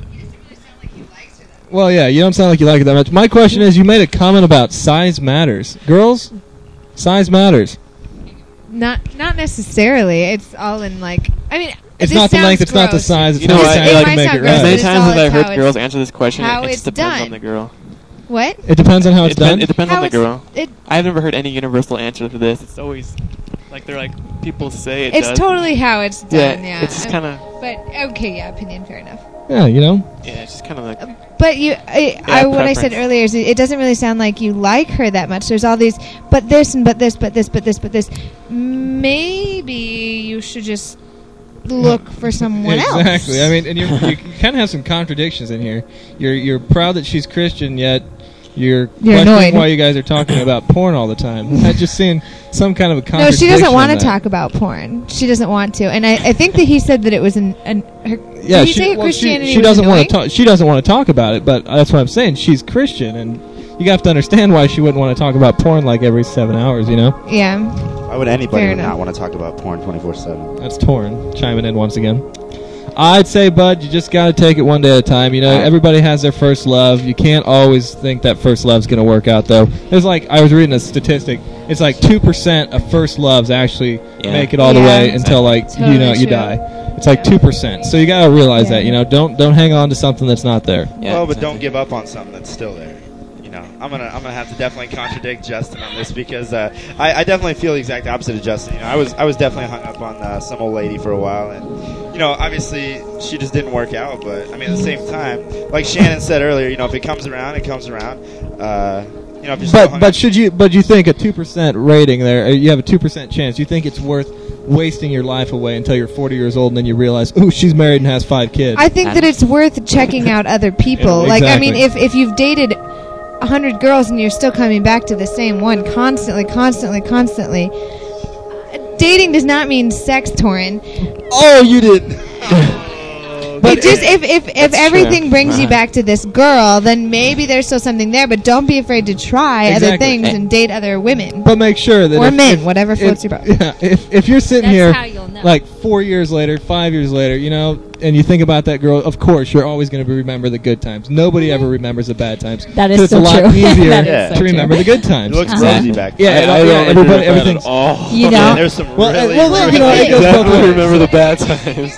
Well, yeah, you don't sound like you like it that much. My question is, you made a comment about size matters. Girls, size matters. Not not necessarily. It's all in like. I mean, It's this not the sounds length, it's not the gross. size, it's You know not what? the It size might to make sound it gross, as but many right. it's times all as I've how heard girls it's- answer this question, how it it's just depends done. on the girl. What? It depends on how it's It, depend, done. it depends How on the it's- girl. It, I've never heard any universal answer for this. It's always like they're like people say it it's does. totally how it's yeah, done. Yeah. it's just kind of But okay, yeah, opinion, fair enough. Yeah, you know. yeah, it's just kind of like But you, I, I what I said preference. earlier is it, it doesn't really sound like you like her that much. There's all these, but this and but this, but this, but this, but this. Maybe you should just look for someone else. Exactly. I mean, and you're, you kind of have some contradictions in here. You're you're proud that she's Christian, yet you're, You're questioning annoyed. why you guys are talking about porn all the time. I'm just seeing some kind of a No, contradiction. she doesn't want in to that. talk about porn. She doesn't want to, and I, I think that he said that it was an. an her, Yeah, did he she, say well, Christianity she, she was doesn't want annoying? to talk. She doesn't want to talk about it, but that's what I'm saying. She's Christian, and you have to understand why she wouldn't want to talk about porn like every seven hours. You know, Yeah. Why would anybody Fair not enough. want to talk about porn twenty-four seven? that's torn. Chiming in once again. I'd say, bud, you just got to take it one day at a time. You know, Alright. everybody has their first love. You can't always think that first love's going to work out, though. There's like, I was reading a statistic. It's like two percent of first loves actually Yeah. make it all the Yeah. way until, like, you Totally know, you true. die. It's like two percent. So you got to realize Yeah. that, you know. Don't don't hang on to something that's not there. Yeah, well, but exactly. don't give up on something that's still there. You know, I'm gonna I'm gonna have to definitely contradict Justin on this because uh, I, I definitely feel the exact opposite of Justin. You know, I was I was definitely hung up on uh, some old lady for a while, and you know, obviously she just didn't work out. But I mean, at the same time, like Shannon said earlier, you know, if it comes around, it comes around. Uh, you know, if you're still But hung but up- should you but you think a two percent rating there? uh, You have a two percent chance. You think it's worth wasting your life away until you're forty years old, and then you realize, ooh, she's married and has five kids. I think that it's worth checking out other people. Yeah, Like, I mean, exactly. if if you've dated a hundred girls and you're still coming back to the same one constantly, constantly, constantly, dating does not mean sex, Torin. oh, you did. You you just if if, if That's everything true. brings you Uh-huh. back to this girl, then maybe there's still something there. But don't be afraid to try other Exactly. things Eh. and date other women But make sure that or if, men, if- whatever if- floats your boat. Yeah, if if you're sitting That's here how you'll know. like four years later, five years later, you know, and you think about that girl, of course you're always going to remember the good times. Nobody ever remembers the bad times. That is so it's so a lot true. ehere That is to so remember true. the good It times. looks Uh-huh. rosy back Yeah, then. it- I yeah, don't everybody- remember that everything's- at all. You Yeah, know? there's some Well, uh, really, well, look, really you know, it bad goes times. both Definitely ways. remember the bad times.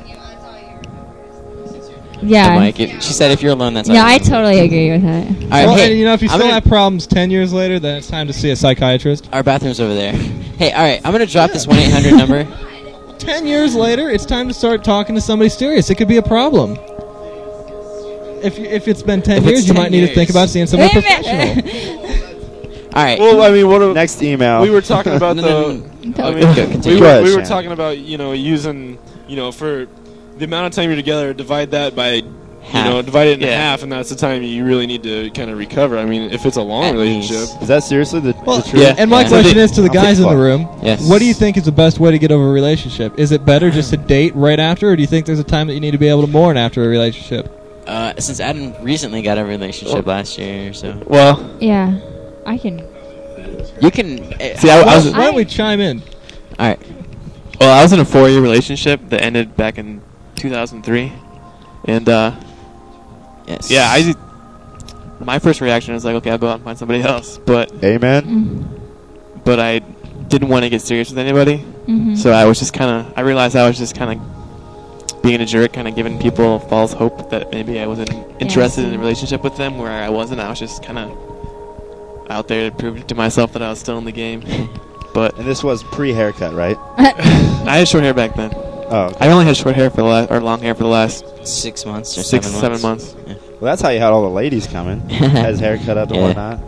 Yeah. Mike, if, she said if you're alone, that's all No, you I remember. totally agree with that. All right, Well, hey, and you know, if you I'm still gonna- have problems ten years later, then it's time to see a psychiatrist. our bathroom's over there. Hey, all right, I'm gonna drop this one eight hundred number. Ten years later, it's time to start talking to somebody serious. It could be a problem. If you, if it's been ten If it's years, you ten might need to think years. about seeing somebody Wait a minute. professional. All right. Well, I mean, what? A, Next email. we were talking about No, the. no, no, I no. mean, Okay, we continue. Go were, ahead, we were Shan. talking about you know using you know for the amount of time you're together, divide that by Half. you know divide it in Yeah. half, and that's the time you really need to kind of recover. I mean, if it's a long At relationship, least. Is that seriously the, Well, the truth? Yeah. and my Yeah. question So is to the I'll guys in take the fuck. room: Yes. what do you think is the best way to get over a relationship? Is it better just to date right after, or do you think there's a time that you need to be able to mourn after a relationship? Uh, since Adam recently got a relationship last year, so well, Yeah. I can. you can. Uh, see, I, I was Why don't we chime in? all right. well, I was in a four-year relationship that ended back in two thousand three, and uh, Yes. yeah, I. My first reaction was like, okay, I'll go out and find somebody else, but Amen. Mm-hmm. but I didn't want to get serious with anybody. Mm-hmm. So I was just kind of, I realized I was just kind of being a jerk, kind of giving people false hope that maybe I wasn't interested in a relationship with them, where I wasn't. I was just kind of out there to prove to myself that I was still in the game. But And this was pre-haircut, right? I had short hair back then. Oh, okay. I only had short hair for the last, or long hair for the last Six months or six, seven seven months. months. Well, that's how you had all the ladies coming. Has haircut up and Yeah. whatnot.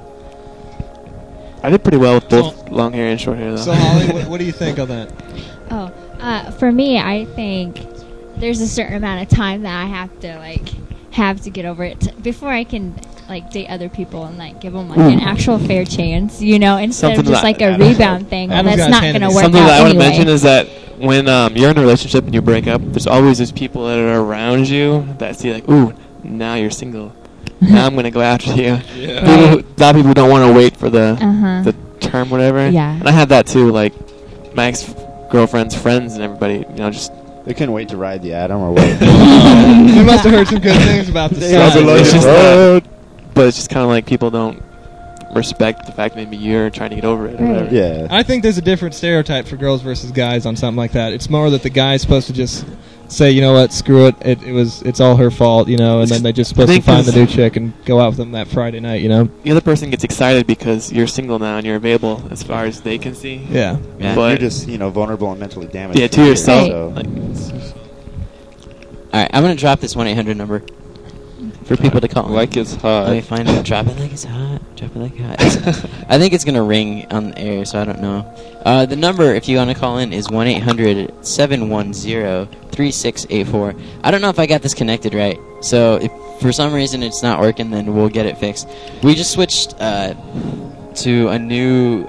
I did pretty well with both long hair and short hair, though. So, Holly, what, what do you think on that? Oh, uh, for me, I think there's a certain amount of time that I have to like have to get over it t- before I can like date other people and like give them like an actual fair chance, you know, instead Something of just that- like a Adam's rebound thing. Well, Adam's that's got not his hand going in to it. work Something out that I want to anyway. mention is that when um, you're in a relationship and you break up, there's always these people that are around you that see like, ooh, now you're single. Now I'm gonna go after you. Yeah. People who, a lot of people don't want to wait for the Uh-huh. the term, whatever. Yeah. And I had that too. Like my ex girlfriend's friends and everybody, you know, just They couldn't wait to ride the Adam or what? You must have heard some good things about the They side. also love it's it. just that, but it's just kind of like people don't respect the fact that maybe you're trying to get over it or Right. whatever. Yeah. I think there's a different stereotype for girls versus guys on something like that. It's more that the guy's supposed to just say, you know what, screw it, it, it was, it's all her fault, you know, and then they're just supposed to think find the it's- new chick and go out with them that Friday night, you know. The other person gets excited because you're single now and you're available as far as they can see. Yeah. Yeah. But You're just, you know, vulnerable and mentally damaged. yeah, for to sure, yourself. so- Like, All right, I'm gonna drop this one eight hundred number for people to call. like it's Let me hot. find it. Drop it like it's hot. Drop it like hot. It's- I think it's gonna ring on the air, so I don't know. Uh, the number, if you want to call in, is one eight hundred seven one zero three six eight four. I don't know if I got this connected right, so if for some reason it's not working, then we'll get it fixed. We just switched uh, to a new.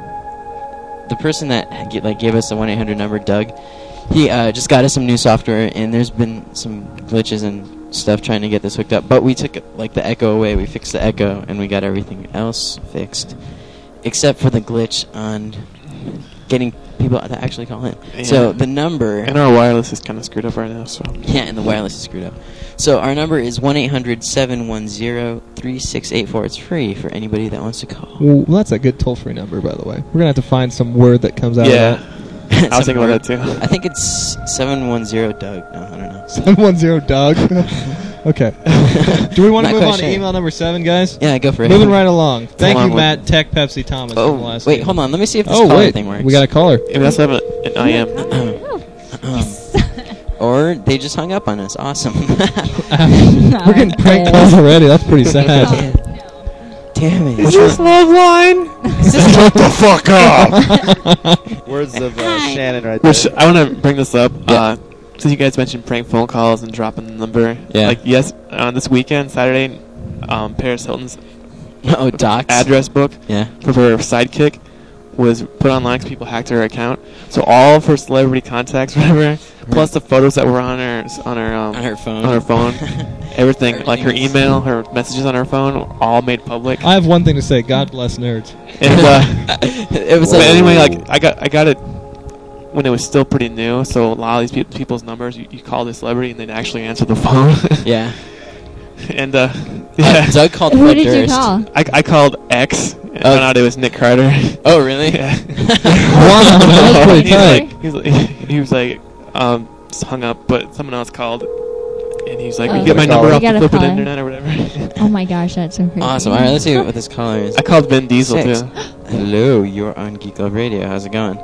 The person that g- like gave us the one eight hundred number, Doug, he uh, just got us some new software, and there's been some glitches and stuff trying to get this hooked up. But we took like the echo away. We fixed the echo, and we got everything else fixed, except for the glitch on getting people to actually call in. Yeah. So the number, And our wireless is kind of screwed up right now, so. yeah, and the wireless is screwed up. So our number is one eight hundred seven one zero three six eight four. It's free for anybody that wants to call. Well, that's a good toll-free number, by the way. We're going to have to find some word that comes out Yeah. of that. I was thinking about that too. I think it's seven one zero Doug. No, I don't know. seven one zero Doug. Okay. Do we want to Not move quite on sure. to email number seven, guys? Yeah, go for it. Moving right along. Thank on, you, what- Matt, Tech Pepsi Thomas. Oh, from the last wait, email. hold on. Let me see if this Oh, caller wait. thing works. We got a caller. Yeah, we also have a, an I M. Or they just hung up on us. Awesome. We're getting prank calls already. That's pretty sad. Damn it. Is this love line? Shut the fuck up! Words of uh, Shannon right there. Which I want to bring this up. Uh, since you guys mentioned prank phone calls and dropping the number. Yeah. Like, yes, on this weekend, Saturday, um, Paris Hilton's Oh, docs. address book Yeah. for her sidekick was put online because people hacked her account. So all of her celebrity contacts, whatever, plus the photos that were on her on her um, On her phone. on her phone, everything, like her Everything is- email, her messages on her phone, were all made public. I have one thing to say. God bless nerds. And uh, It was but like- anyway, like I got I got it when it was still pretty new. So a lot of these pe- people's numbers, you, you call the celebrity and they'd actually answer the phone. Yeah. And uh, yeah, Doug called Who Fred did you Durst. call? I, I called X and Oh. found out it was Nick Carter. Oh, really? Yeah. Wow, that's pretty He's tight. like, he's like, he was like, um, just hung up, but someone else called, and he's like, Oh. "You get my You number off gotta the flippin' call him. internet or whatever." Oh my gosh, that's so crazy. Awesome. All right, let's see what this caller is. I called Vin Diesel Six. too. Hello, you're on Geek Love Radio. How's it going?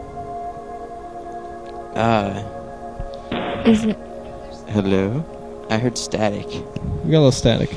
Uh, Is it? hello? I heard static. We got a little static.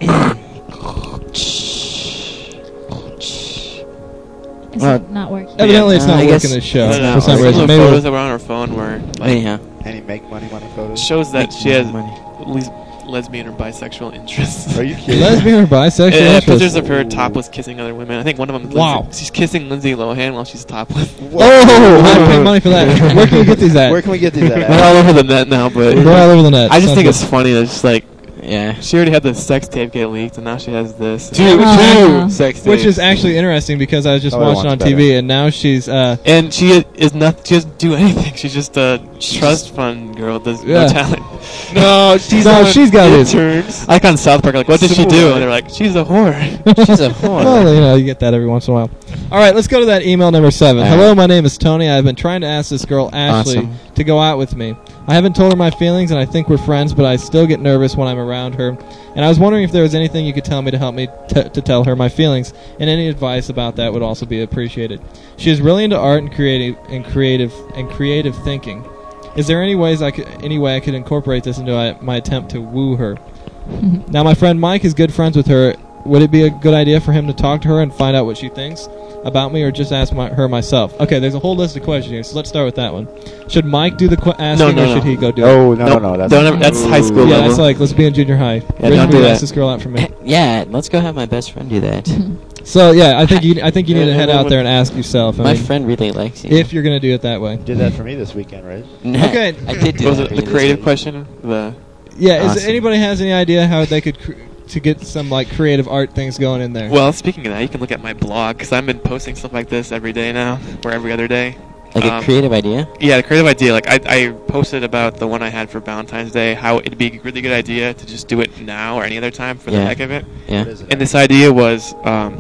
Is Well, it not working? Evidently, it's Uh, not I working guess- this show It's not for some working. reason. Some of the Maybe photos that were on her phone were like, Anyhow. Any make money, money photos? shows that she has Money. at least lesbian or bisexual interests. Are you kidding? lesbian or bisexual. Yeah, yeah, interest? pictures of her topless kissing other women. I think one of them. Is Wow. Lindsay, she's kissing Lindsay Lohan while she's topless. Oh, I'd pay money for that. Where can we get these at? Where can we get these at? They're all over the net now, but They're all over the net. I just Sounds think good. it's funny that it's like Yeah. she already had the sex tape get leaked, and now she has this. Two, Oh. two sex tapes. Which is actually interesting because I was just Oh, I watching want on T V better. and now she's uh And she is not. She doesn't do anything. She's just a trust fund girl. Does Yeah. no talent. no, she's No, on she's got it. interns. Like on South Park, like what did she do? And they're like, she's a whore. She's a whore. well, you know, you get that every once in a while. All right, let's go to that email number seven. All Hello, right. my name is Tony. I've been trying to ask this girl Ashley Awesome. to go out with me. I haven't told her my feelings, and I think we're friends, but I still get nervous when I'm around her. And I was wondering if there was anything you could tell me to help me t- to tell her my feelings, and any advice about that would also be appreciated. She is really into art and creative and creative and creative thinking. Is there any ways I could, any way I could incorporate this into I, my attempt to woo her? Now, my friend Mike is good friends with her. Would it be a good idea for him to talk to her and find out what she thinks about me, or just ask my, her myself? Okay, there's a whole list of questions here, so let's start with that one. Should Mike do the qu- asking, no, or no. should he go do No, it? no, Nope. no, no. That's Don't ever, that's high school Yeah, level. it's like, let's be in junior high. Yeah, Raise don't me do to that. ask this girl out for me. Yeah, let's go have my best friend do that. So, yeah, I think you, I think you need to Yeah, head well, out there and ask yourself. I My mean, friend really likes you. if you're going to do it that way. did that for me this weekend, right? Okay. I did do What was that it for the you this creative week. question? The Yeah, is Awesome. anybody has any idea how they could cr- to get some like creative art things going in there? well, speaking of that, you can look at my blog because I've been posting stuff like this every day now, or every other day. Like a Um, creative idea? Yeah, the creative idea. Like I, I posted about the one I had for Valentine's Day. How it'd be a really good idea to just do it now or any other time for the Yeah. heck of it. Yeah. What is it? And this idea was, um,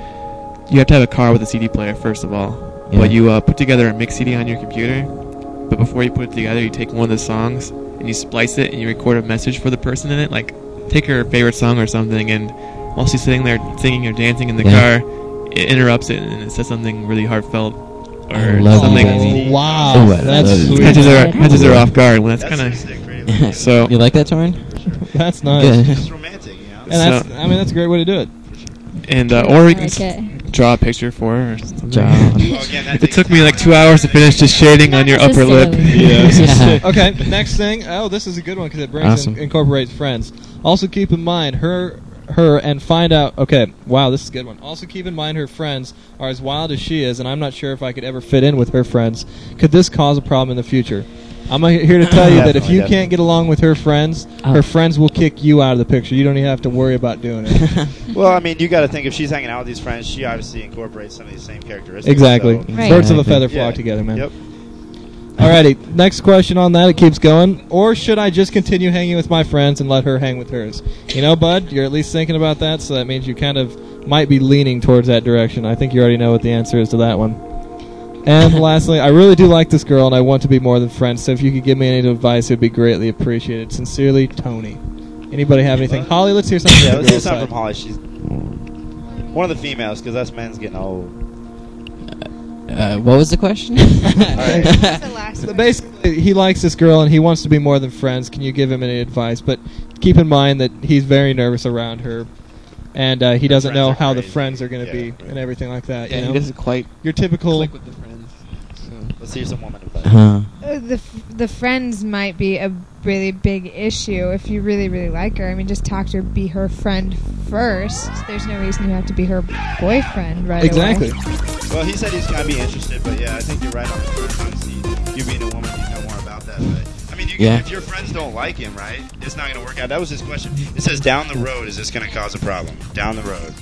you have to have a car with a C D player first of all. Yeah. But you uh, put together a mix C D on your computer. But before you put it together, you take one of the songs and you splice it and you record a message for the person in it. Like, take her favorite song or something, and while she's sitting there singing or dancing in the Yeah. car, it interrupts it and it says something really heartfelt I or love something. that. Oh, wow, Oh, I that's love it. sweet. Catches her, Good. catches her off guard. Well, that's kind creative. of so. You like that, Torrin? That's nice. Good. It's romantic, you know. And that's, I mean, that's a great way to do it. And uh, or we I can like s- it. draw a picture for her. Or something. Draw. It took me like two hours to finish just shading on your Just upper lip. silly. Yeah. Okay, next thing. Oh, this is a good one because it brings Awesome. in, incorporates friends. Also, keep in mind her, her, and find out. Okay, wow, this is a good one. Also, keep in mind her friends are as wild as she is, and I'm not sure if I could ever fit in with her friends. Could this cause a problem in the future? I'm uh, here to tell you that if Definitely, you definitely. can't get along with her friends, Oh. her friends will kick you out of the picture. You don't even have to worry about doing it. Well, I mean, you got to think if she's hanging out with these friends, she obviously incorporates some of these same characteristics. Exactly. so- Right. Birds of a Exactly. feather flock Yeah. together, man. Yep. Alrighty, next question on that. It keeps going. Or should I just continue hanging with my friends and let her hang with hers? You know, bud, you're at least thinking about that, so that means you kind of might be leaning towards that direction. I think you already know what the answer is to that one. And lastly, I really do like this girl and I want to be more than friends, so if you could give me any advice, it would be greatly appreciated. Sincerely, Tony. Anybody have anything? Holly, let's hear something Yeah, from the let's hear girl's something side. from Holly. She's one of the females, because us men's getting old. Uh, what was the question? That's the last So one. basically, he likes this girl and he wants to be more than friends. Can you give him any advice? But keep in mind that he's very nervous around her, and uh, he Her doesn't friends know are how the crazy. friends are going to Yeah, be right. and everything like that. Yeah, you he know? doesn't quite Your typical. click with the friends. So. Let's hear some woman advice. Huh. Uh, the f- the friends might be a really big issue if you really really like her. I mean, just talk to her, be her friend first. There's no reason you have to be her boyfriend right Exactly. away. Well, he said he's gonna be interested, but yeah, I think you're right on the first one. See, you being a woman, you know more about that. But I mean, you can, Yeah. if your friends don't like him, right, it's not gonna work out. That was his question. It says down the road, is this gonna cause a problem? Down the road.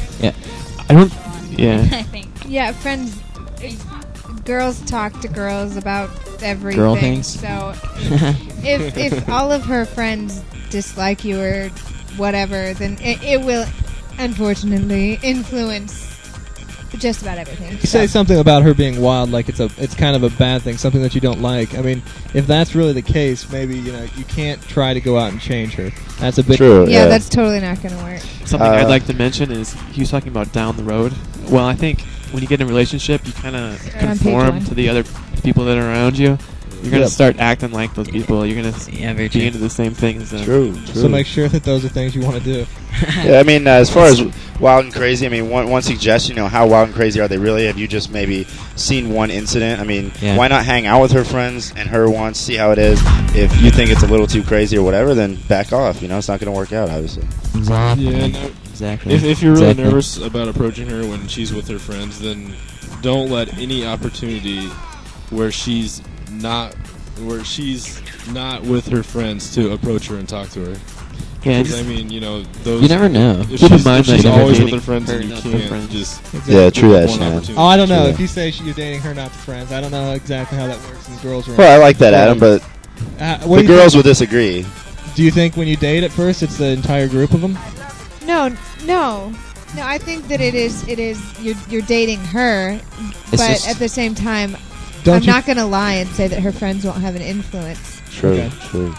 I don't. Yeah. I think. Yeah, friends. Girls talk to girls about everything. Girl things. So if if all of her friends dislike you or whatever, then it, it will unfortunately influence just about everything. You say something about her being wild, like it's a, it's kind of a bad thing, something that you don't like. I mean, if that's really the case, maybe you know you can't try to go out and change her. That's a big True. Yeah, Yeah. that's totally not going to work. Something Uh, I'd like to mention is he was talking about down the road. Well, I think when you get in a relationship, you kind of Start on page conform one. to the other people that are around you. You're gonna Yep. start acting like those people. You're gonna Yeah, very be true. into the same things. And True. True. So make sure that those are things you want to do. Yeah, I mean, uh, as far as wild and crazy, I mean, one, one suggestion, you know, how wild and crazy are they really? Have you just maybe seen one incident? I mean, Yeah. why not hang out with her friends and her once, see how it is? If you think it's a little too crazy or whatever, then back off. You know, it's not going to work out, obviously. Exactly. Yeah, no, Exactly. if, if you're really Exactly. nervous about approaching her when she's with her friends, then don't let any opportunity where she's not where she's not with her friends to approach her and talk to her. yeah, 'Cause, just, I mean, you know, those. You never know. If Keep in she's, mind if that she's you're always with dating her friends, her, and you not her can't friends. just. Yeah, true that, one Shannon. opportunity. Oh, I don't know. True. If you say sh- you're dating her, not the friends, I don't know exactly how that works. As girls are. Well, I like that, Adam, but uh, what the do you girls think? will disagree. Do you think when you date at first, it's the entire group of them? No, no. No, I think that it is it is you're you're dating her, It's but just- at the same time Don't I'm you? not going to lie and say that her friends won't have an influence. True, Okay. true.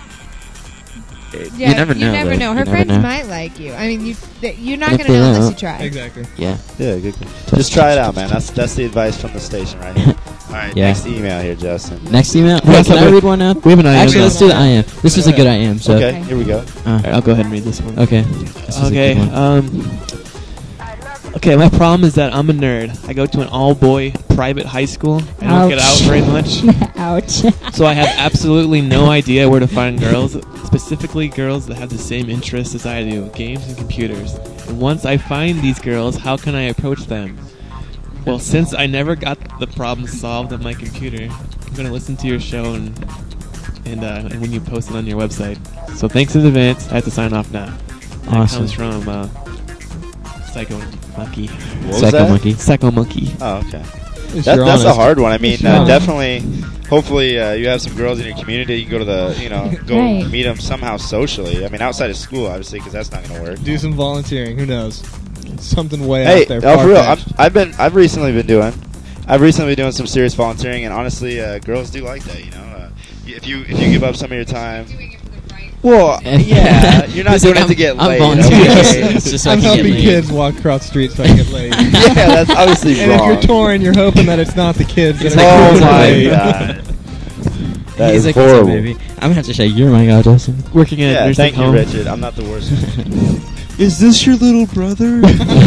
Yeah, never you know, never though. know. You Her never friends know. might like you. I mean, you th- you're not And going if to they know unless don't- you try. Exactly. Yeah. Yeah, good. Just try it out, man. That's that's the advice from the station right here. All right, Yeah. next email here, Justin. Next email. Yeah, Wait, can I somebody- read one out? we have an I M. Actually, let's do the I M. This is a Go good I M. So. Okay, here we go. Uh, Alright, I'll go ahead and read this one. okay. This is a Okay. good one. Um. Okay, my problem is that I'm a nerd. I go to an all-boy private high school. I don't get out Ouch. very much, Ouch. so I have absolutely no idea where to find girls, specifically girls that have the same interests as I do, games and computers. And once I find these girls, how can I approach them? Well, since I never got the problem solved on my computer, I'm gonna listen to your show and and, uh, and when you post it on your website. So thanks in advance. I have to sign off now. That Awesome. comes from uh, Psycho Monkey. What was Psycho that? Monkey. Psycho Monkey. Oh, okay. If That, you're that's a honest. hard one. I mean, Yeah. uh, definitely. Hopefully, uh, you have some girls in your community. You can go to the, you know, go Right. meet them somehow socially. I mean, outside of school, obviously, because that's not going to work. Do some volunteering. Who knows? Something way Hey, out there. oh, for real. I'm, far-fetched. I've been, I've recently been doing, I've recently been doing some serious volunteering, and honestly, uh, girls do like that. You know, uh, y- if you if you give up some of your time. Well, yeah, you're not He's doing like, it to get I'm, laid. I'm volunteering. okay? It's just so I I'm can get helping laid. kids walk across the street so I can get laid. yeah, that's obviously And wrong. if you're touring, you're hoping that it's not the kids. He's that like, are oh getting my laid. god, that He's is like, "What's up, horrible. baby?" I'm gonna have to say, "You're my god, Justin." Working at Yeah, nursing thank you, home. Richard. I'm not the worst. Is this your little brother?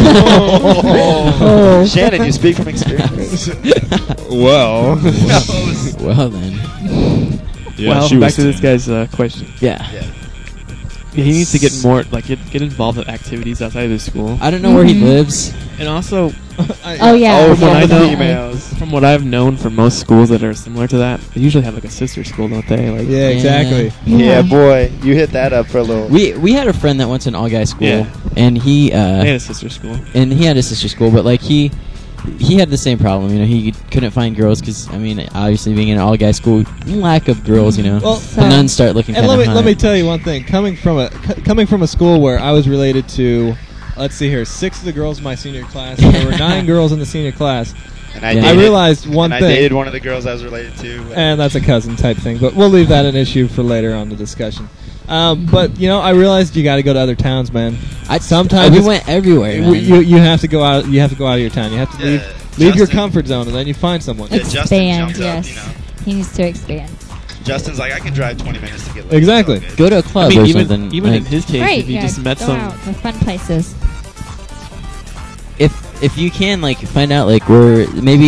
oh. Shannon, you speak from experience. Well. Well then. Yeah, well, she back was to this guy's uh, question. Yeah. Yeah. Yeah, he needs to get more, like, get, get involved with activities outside of the school. I don't know where he Mhm. lives. And also, Oh yeah. Oh, from what I yeah, know, definitely. from what I've known from most schools that are similar to that, they usually have like a sister school, don't they? Like, Yeah, exactly. Yeah, boy, you hit that up for a little. We we had a friend that went to an all guy school, Yeah. and he they uh had a sister school. and he had a sister school, but like he he had the same problem. You know, he couldn't find girls because I mean, obviously being in an all guy school, lack of girls. You know, Well, the nuns start looking And kind let of me hot. let me tell you one thing. Coming from a c- coming from a school where I was related to, let's see here, six of the girls in my senior class. And there were nine girls in the senior class. And I, Yeah. I dated, realized one and thing, I dated one of the girls I was related to. and that's a cousin type thing. But we'll leave that an issue for later on the discussion. Um, but you know, I realized you got to go to other towns, man. I, sometimes we it's- went everywhere. You, man. you you have to go out. You have to go out of your town. You have to Yeah, leave leave your Justin- comfort zone, and then you find someone. Yeah, Justin Expand, jumped up, yes. you know. He needs to expand. Justin's like, I can drive twenty minutes to get laid. Exactly. It's all good. Go to a club I mean, or even something. even like, in his case, Right, if you yeah, just met go some, out to fun places. if if you can like find out like where maybe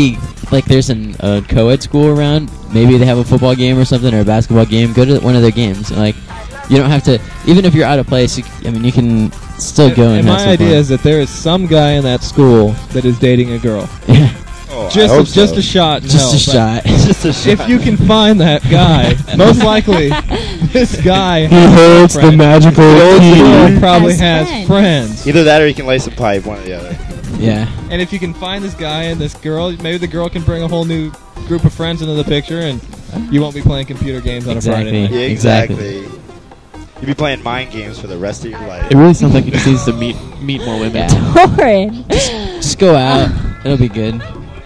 like there's an a co-ed school around, maybe they have a football game or something or a basketball game. Go to one of their games. And, like, you don't have to. Even if you're out of place, you, I mean, you can still go and, and have my some idea fun. is that there is some guy in that school that is dating a girl. Yeah. Oh, Just, I hope a, just so. a shot. in Just a hell, but shot. Just a shot. If you can find that guy, most likely this guy He holds the friend. magical This key. girl probably Has has friends. friends. Either that or you can lay some pipe, one or the other. Yeah. And if you can find this guy and this girl, maybe the girl can bring a whole new group of friends into the picture, and you won't be playing computer games on Exactly. a Friday night. Yeah, Exactly. exactly. You'll be playing mind games for the rest of your life. It really sounds like he just needs to meet meet more women. Yeah. Torrin. Just go out. It'll be good.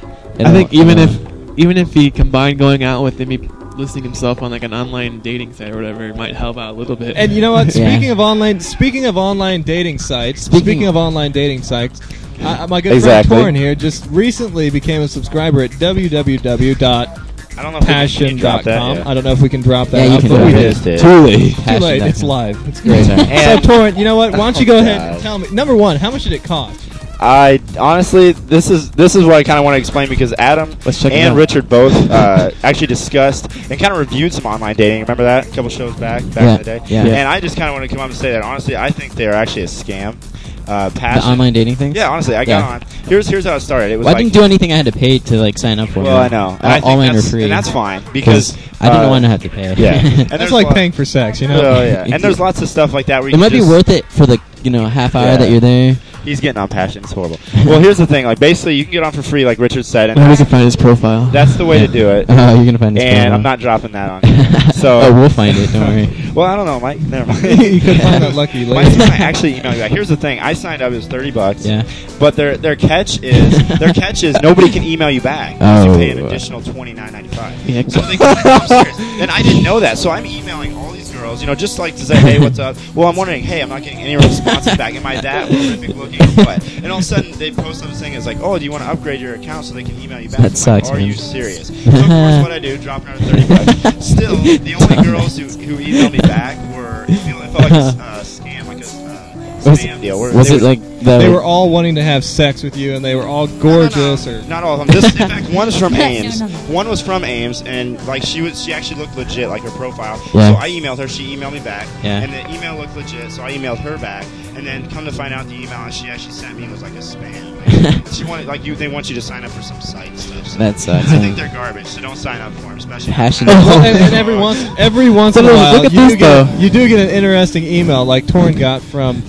I think even if even if he combined going out with him, he listing himself on like an online dating site or whatever, it might help out a little bit. And you know what? Yeah. Speaking of online, speaking of online dating sites, Speaking- speaking, of online dating sites, uh, my good Exactly. friend Torrin here just recently became a subscriber at w w w dot I don't know if we can passion drop dot that. com. Yeah. I don't know if we can drop that. Yeah, you out, can but drop we it. did. Just did. Too late. Too Passion late. dot It's com. live. It's great. Sorry. So And- Torrin, you know what? Why don't you Oh, go ahead God. and tell me? Number one, how much did it cost? I honestly, this is this is what I kind of want to explain because Adam Let's check it and out. Richard both uh, actually discussed and kind of reviewed some online dating. Remember that a couple shows back, back Yeah, in the day. yeah. And I just kind of want to come up and say that honestly, I think they are actually a scam. Uh, The passion. online dating thing? Yeah, honestly, I Yeah. got on. Here's here's how it started. It was Well, I like, didn't do anything I had to pay to like sign up for. well, I know. And All, I think all mine are that's- free. and that's fine because I didn't uh, want to have to pay. Yeah, and That's there's like lot- paying for sex, you know? Oh yeah, and there's lots of stuff like that. Where you It might can be just- worth it for the you know half hour Yeah. that you're there. He's getting on passion. It's horrible. Well, here's the thing. Like basically, you can get on for free, like Richard said, and Where does he find his profile? that's the way to do it. Oh, you're gonna find this. And profile. I'm not dropping that on you. So, oh, we'll find it. Don't worry. well, I don't know, Mike. Never mind. You could find that lucky My lady. team might actually email you back. Here's the thing. I signed up. It was thirty bucks. Yeah. But their their catch is their catch is nobody can email you back. unless Oh. You pay an additional twenty nine ninety five. Yeah. So they I'm serious. And I didn't know that. So I'm emailing all these girls, you know, just like to say, hey, what's up? Well, I'm wondering, hey, I'm not getting any responses back. Am I that horrific looking or what? And all of a sudden they post something saying, it's like, oh, do you want to upgrade your account so they can email you back? That I'm sucks, like, are man. you serious? So of course what I do, drop another thirty bucks. Still, the only girls who, who emailed me back were, it felt it felt like a uh, scam, like a uh, Was, scam deal. Where was they it would- like the? They were all wanting to have sex with you, and they were all gorgeous. No, no, no. Or not all of them. This, in fact, one is from No, Ames. no, no. One was from Ames, and like she was, she actually looked legit, like her profile. Yeah. So I emailed her. She emailed me back, Yeah. and the email looked legit. So I emailed her back, and then come to find out, the email that she actually sent me was like a spam. Like, she wanted, like you, they want you to sign up for some site and stuff. So That sucks. I huh? think they're garbage, so don't sign up for them, especially. Passion. Well, and, and every once every once in a Look at while, this, you do, though. get, you do get an interesting email like Torn got from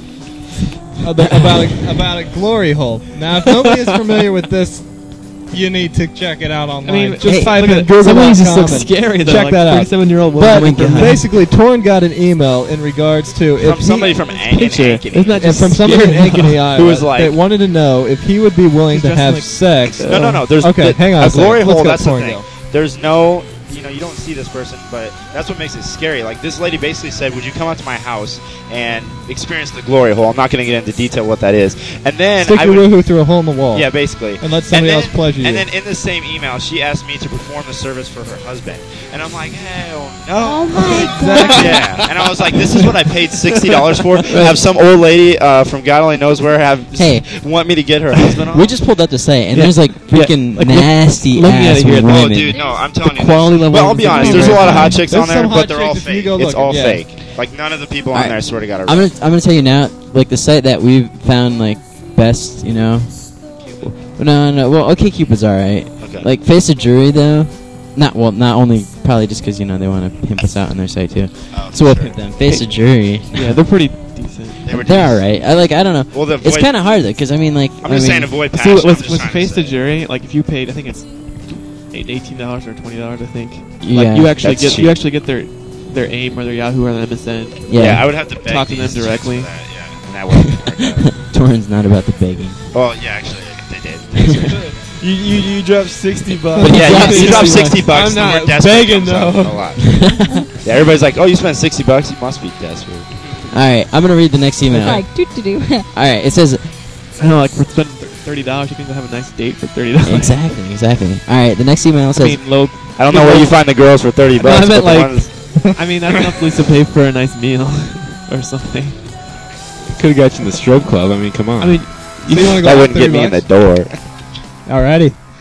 about about a, about a glory hole. Now, if nobody is familiar with this, you need to check it out online. I mean, just hey, type look in at Google some of these just dot look com and scary though. check like that out. thirty-seven year old But woman. basically, Torn got an email in regards to if from he- somebody from An- picture. Ankeny. Isn't that and just from somebody in scary? Ankeny, Iowa, Who was like- that wanted to know if he would be willing He's to dressed have like- sex. No, no, no. There's Okay, the, hang on a a second. glory Let's hole. go That's the Torn thing. go. There's no, you know, you don't see this person, but that's what makes it scary. Like this lady basically said, "Would you come out to my house and experience the glory hole?" I'm not going to get into detail what that is. And then Stick I your would, woohoo through a hole in the wall. yeah, basically. And let somebody then, else pleasure you. And then in the same email, she asked me to perform the service for her husband, and I'm like, hell no. Oh my Exactly. Yeah, and I was like, "This is what I paid sixty dollars for." Have some old lady uh, from God only knows where have Hey. want me to get her husband on? We just pulled up the site, and Yeah. there's like Yeah. freaking Like, look- nasty looking at ass it here, women. Oh, dude, no, I'm telling you. quality there's- level Well, I'll is be gonna honest. be There's a very lot of high. hot chicks There's on there, some hot but they're all chicks if you fake. go It's looking, all yeah. fake. Like none of the people on Alright. there, I swear to God, are I'm real. gonna I'm gonna tell you now, like the site that we've found like best, you know. No, no. Well, OkCupid's alright. Okay. Like Face of Jury though, not well, not only probably just because you know they want to pimp us out on their site too. Oh, So we'll sure. pimp them. Face of Jury. Yeah, they're pretty decent. They were They're decent. alright. I like. I don't know. Well, the It's avoid- kind of hard though, because I mean, like. I'm I just mean, saying avoid See, passion. with, I'm with, just with trying to face say. to jury, like if you paid, I think it's eight- eighteen dollars or twenty dollars. I think. Yeah. Like you actually That's get cheap. you actually get their their AIM or their Yahoo or their M S N. Yeah. Yeah, I would have to beg Talk to them these chicks directly. for that, yeah, and that wouldn't work out. Torrent's not about the begging. Well, yeah, actually, they did. You you you dropped sixty bucks. But yeah, dropped you, you dropped sixty sixty bucks. I'm the not word desperate begging, comes out though. a lot. Yeah, everybody's like, "Oh, you spent sixty bucks? You must be desperate." All right, I'm gonna read the next email. It's like doo doo doo. All right, it says I know, like for spending thirty dollars, you can go have a nice date for thirty dollars. exactly, exactly. All right, the next email I says. mean, low. I don't know where you find the girls for thirty No, bucks. I meant but the like- ones- I mean, that's enough at least to pay for a nice meal or something. Could have got you in the strip club. I mean, come on. I mean, So you wanna go that out wouldn't get thirty me in the bucks? door. Alrighty.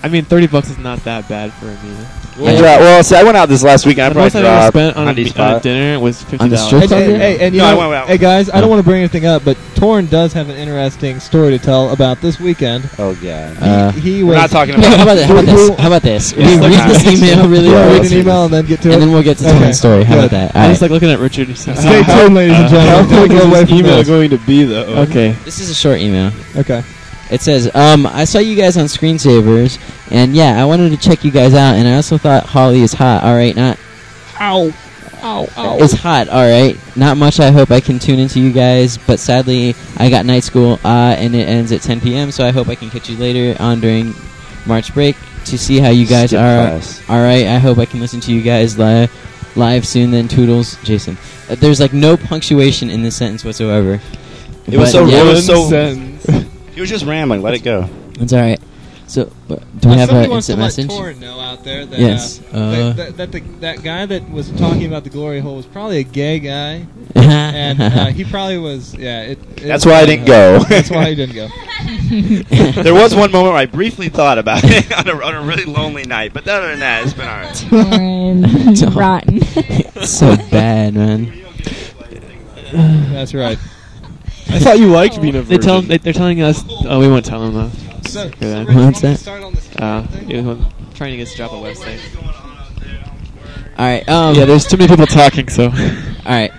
I mean, thirty bucks is not that bad for a meal. I dro- well, see, I went out this last weekend. I The probably most I ever dropped spent on a, ninety me- on a spot. dinner was fifty On the dollars. strip Hey, club? hey, hey, and you No, I know, went out. hey guys, I don't want to bring anything up, but Torn does have an interesting story to tell about this weekend. Oh god. Uh, He We're was not talking No, about. how about this? How about this? How about this? We Yeah. read this email really Yeah, well, read and an email and then get to it. then we'll get to Okay. Torn's story. How about Good. that? I All just right. like looking at Richard. Stay tuned, ladies and Uh, gentlemen. how Don't long go is away this from email this. going to be, though? Okay. This is a short email. Okay. It says, um, I saw you guys on Screensavers, and yeah, I wanted to check you guys out, and I also thought Holly is hot, alright? Not. Ow. Ow. Ow. Is hot, alright? Not much I hope I can tune into you guys, but sadly, I got night school, uh, and it ends at ten p.m., so I hope I can catch you later on during March break to see how you guys Skip are. class. Alright, I hope I can listen to you guys live, live soon, then Toodles, Jason. Uh, there's like no punctuation in this sentence whatsoever. It was But, so. yeah, It was so. Sentence. He was just rambling. Let it go. It's alright. So, uh, do we Uh, have somebody an wants to instant let message? Torn know out there that, Yes. uh, Uh, that, that, that, the, that guy that was talking about the glory hole was probably a gay guy, and uh, he probably was. Yeah, it, it That's why I didn't go. That's why he didn't go. There was one moment where I briefly thought about it on a, on a really lonely night, but other than that, it's been alright. Torn. Rotten. It's so bad, man. That's right. I thought you liked being a They virgin. tell they, they're telling us. Oh, we won't tell them though. So, Hear that? Rich, you What's want me to that? start on this Uh, thing? yeah, well, trying to get us to drop a website. Alright, um. Yeah, there's too many people talking, so. Alright.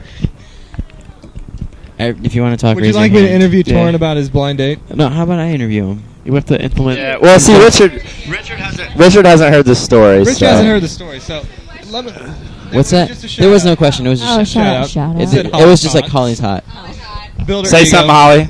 Uh, If you want to talk, Would you raise like your me to hand. interview Yeah. Torn about his blind date? No, how about I interview him? You have to implement. Yeah. Well, see, Richard. Richard hasn't. Richard hasn't heard the story. Rich so. hasn't heard the story, so let me. What's there that? was just a There was shout no out. question. It was just Oh, a shout out, shout It, out. it, Holly's was just like hot. Holly's hot. Build her Say ego. something, Holly.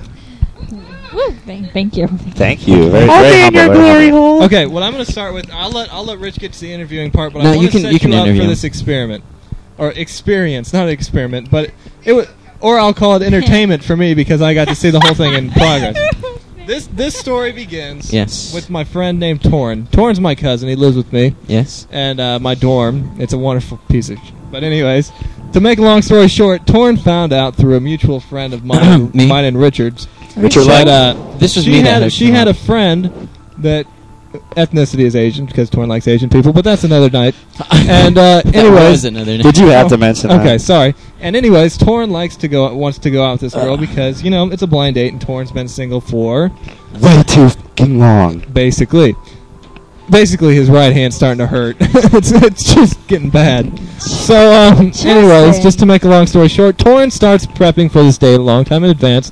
Woo, thank, thank you. Thank you. Very, very humble. Very humble. hole. Okay, what I'm going to start with, I'll let I'll let Rich get to the interviewing part, but No, I you want to can- set you can you up interview for him. this experiment or experience, not experiment, but it was, or I'll call it entertainment for me because I got to see the whole thing in progress. This this story begins Yes. with my friend named Torn. Torn's my cousin. He lives with me Yes. and uh, my dorm. It's a wonderful piece of. Sh- but anyways, to make a long story short, Torn found out through a mutual friend of mine, Me? mine and Richard's. Richard that, Lang. uh, This was she me that had hooked she him had up. a friend that ethnicity is Asian because Torn likes Asian people, but that's another night. And uh, That anyways, was another Did you have Oh, to mention okay, that? sorry. And anyways, Torn likes to go wants to go out with this girl because you know it's a blind date, and Torn's been single for Way too fucking long. basically, basically his right hand's starting to hurt. it's it's just getting bad. So um, anyways, just to make a long story short, Torn starts prepping for this date a long time in advance,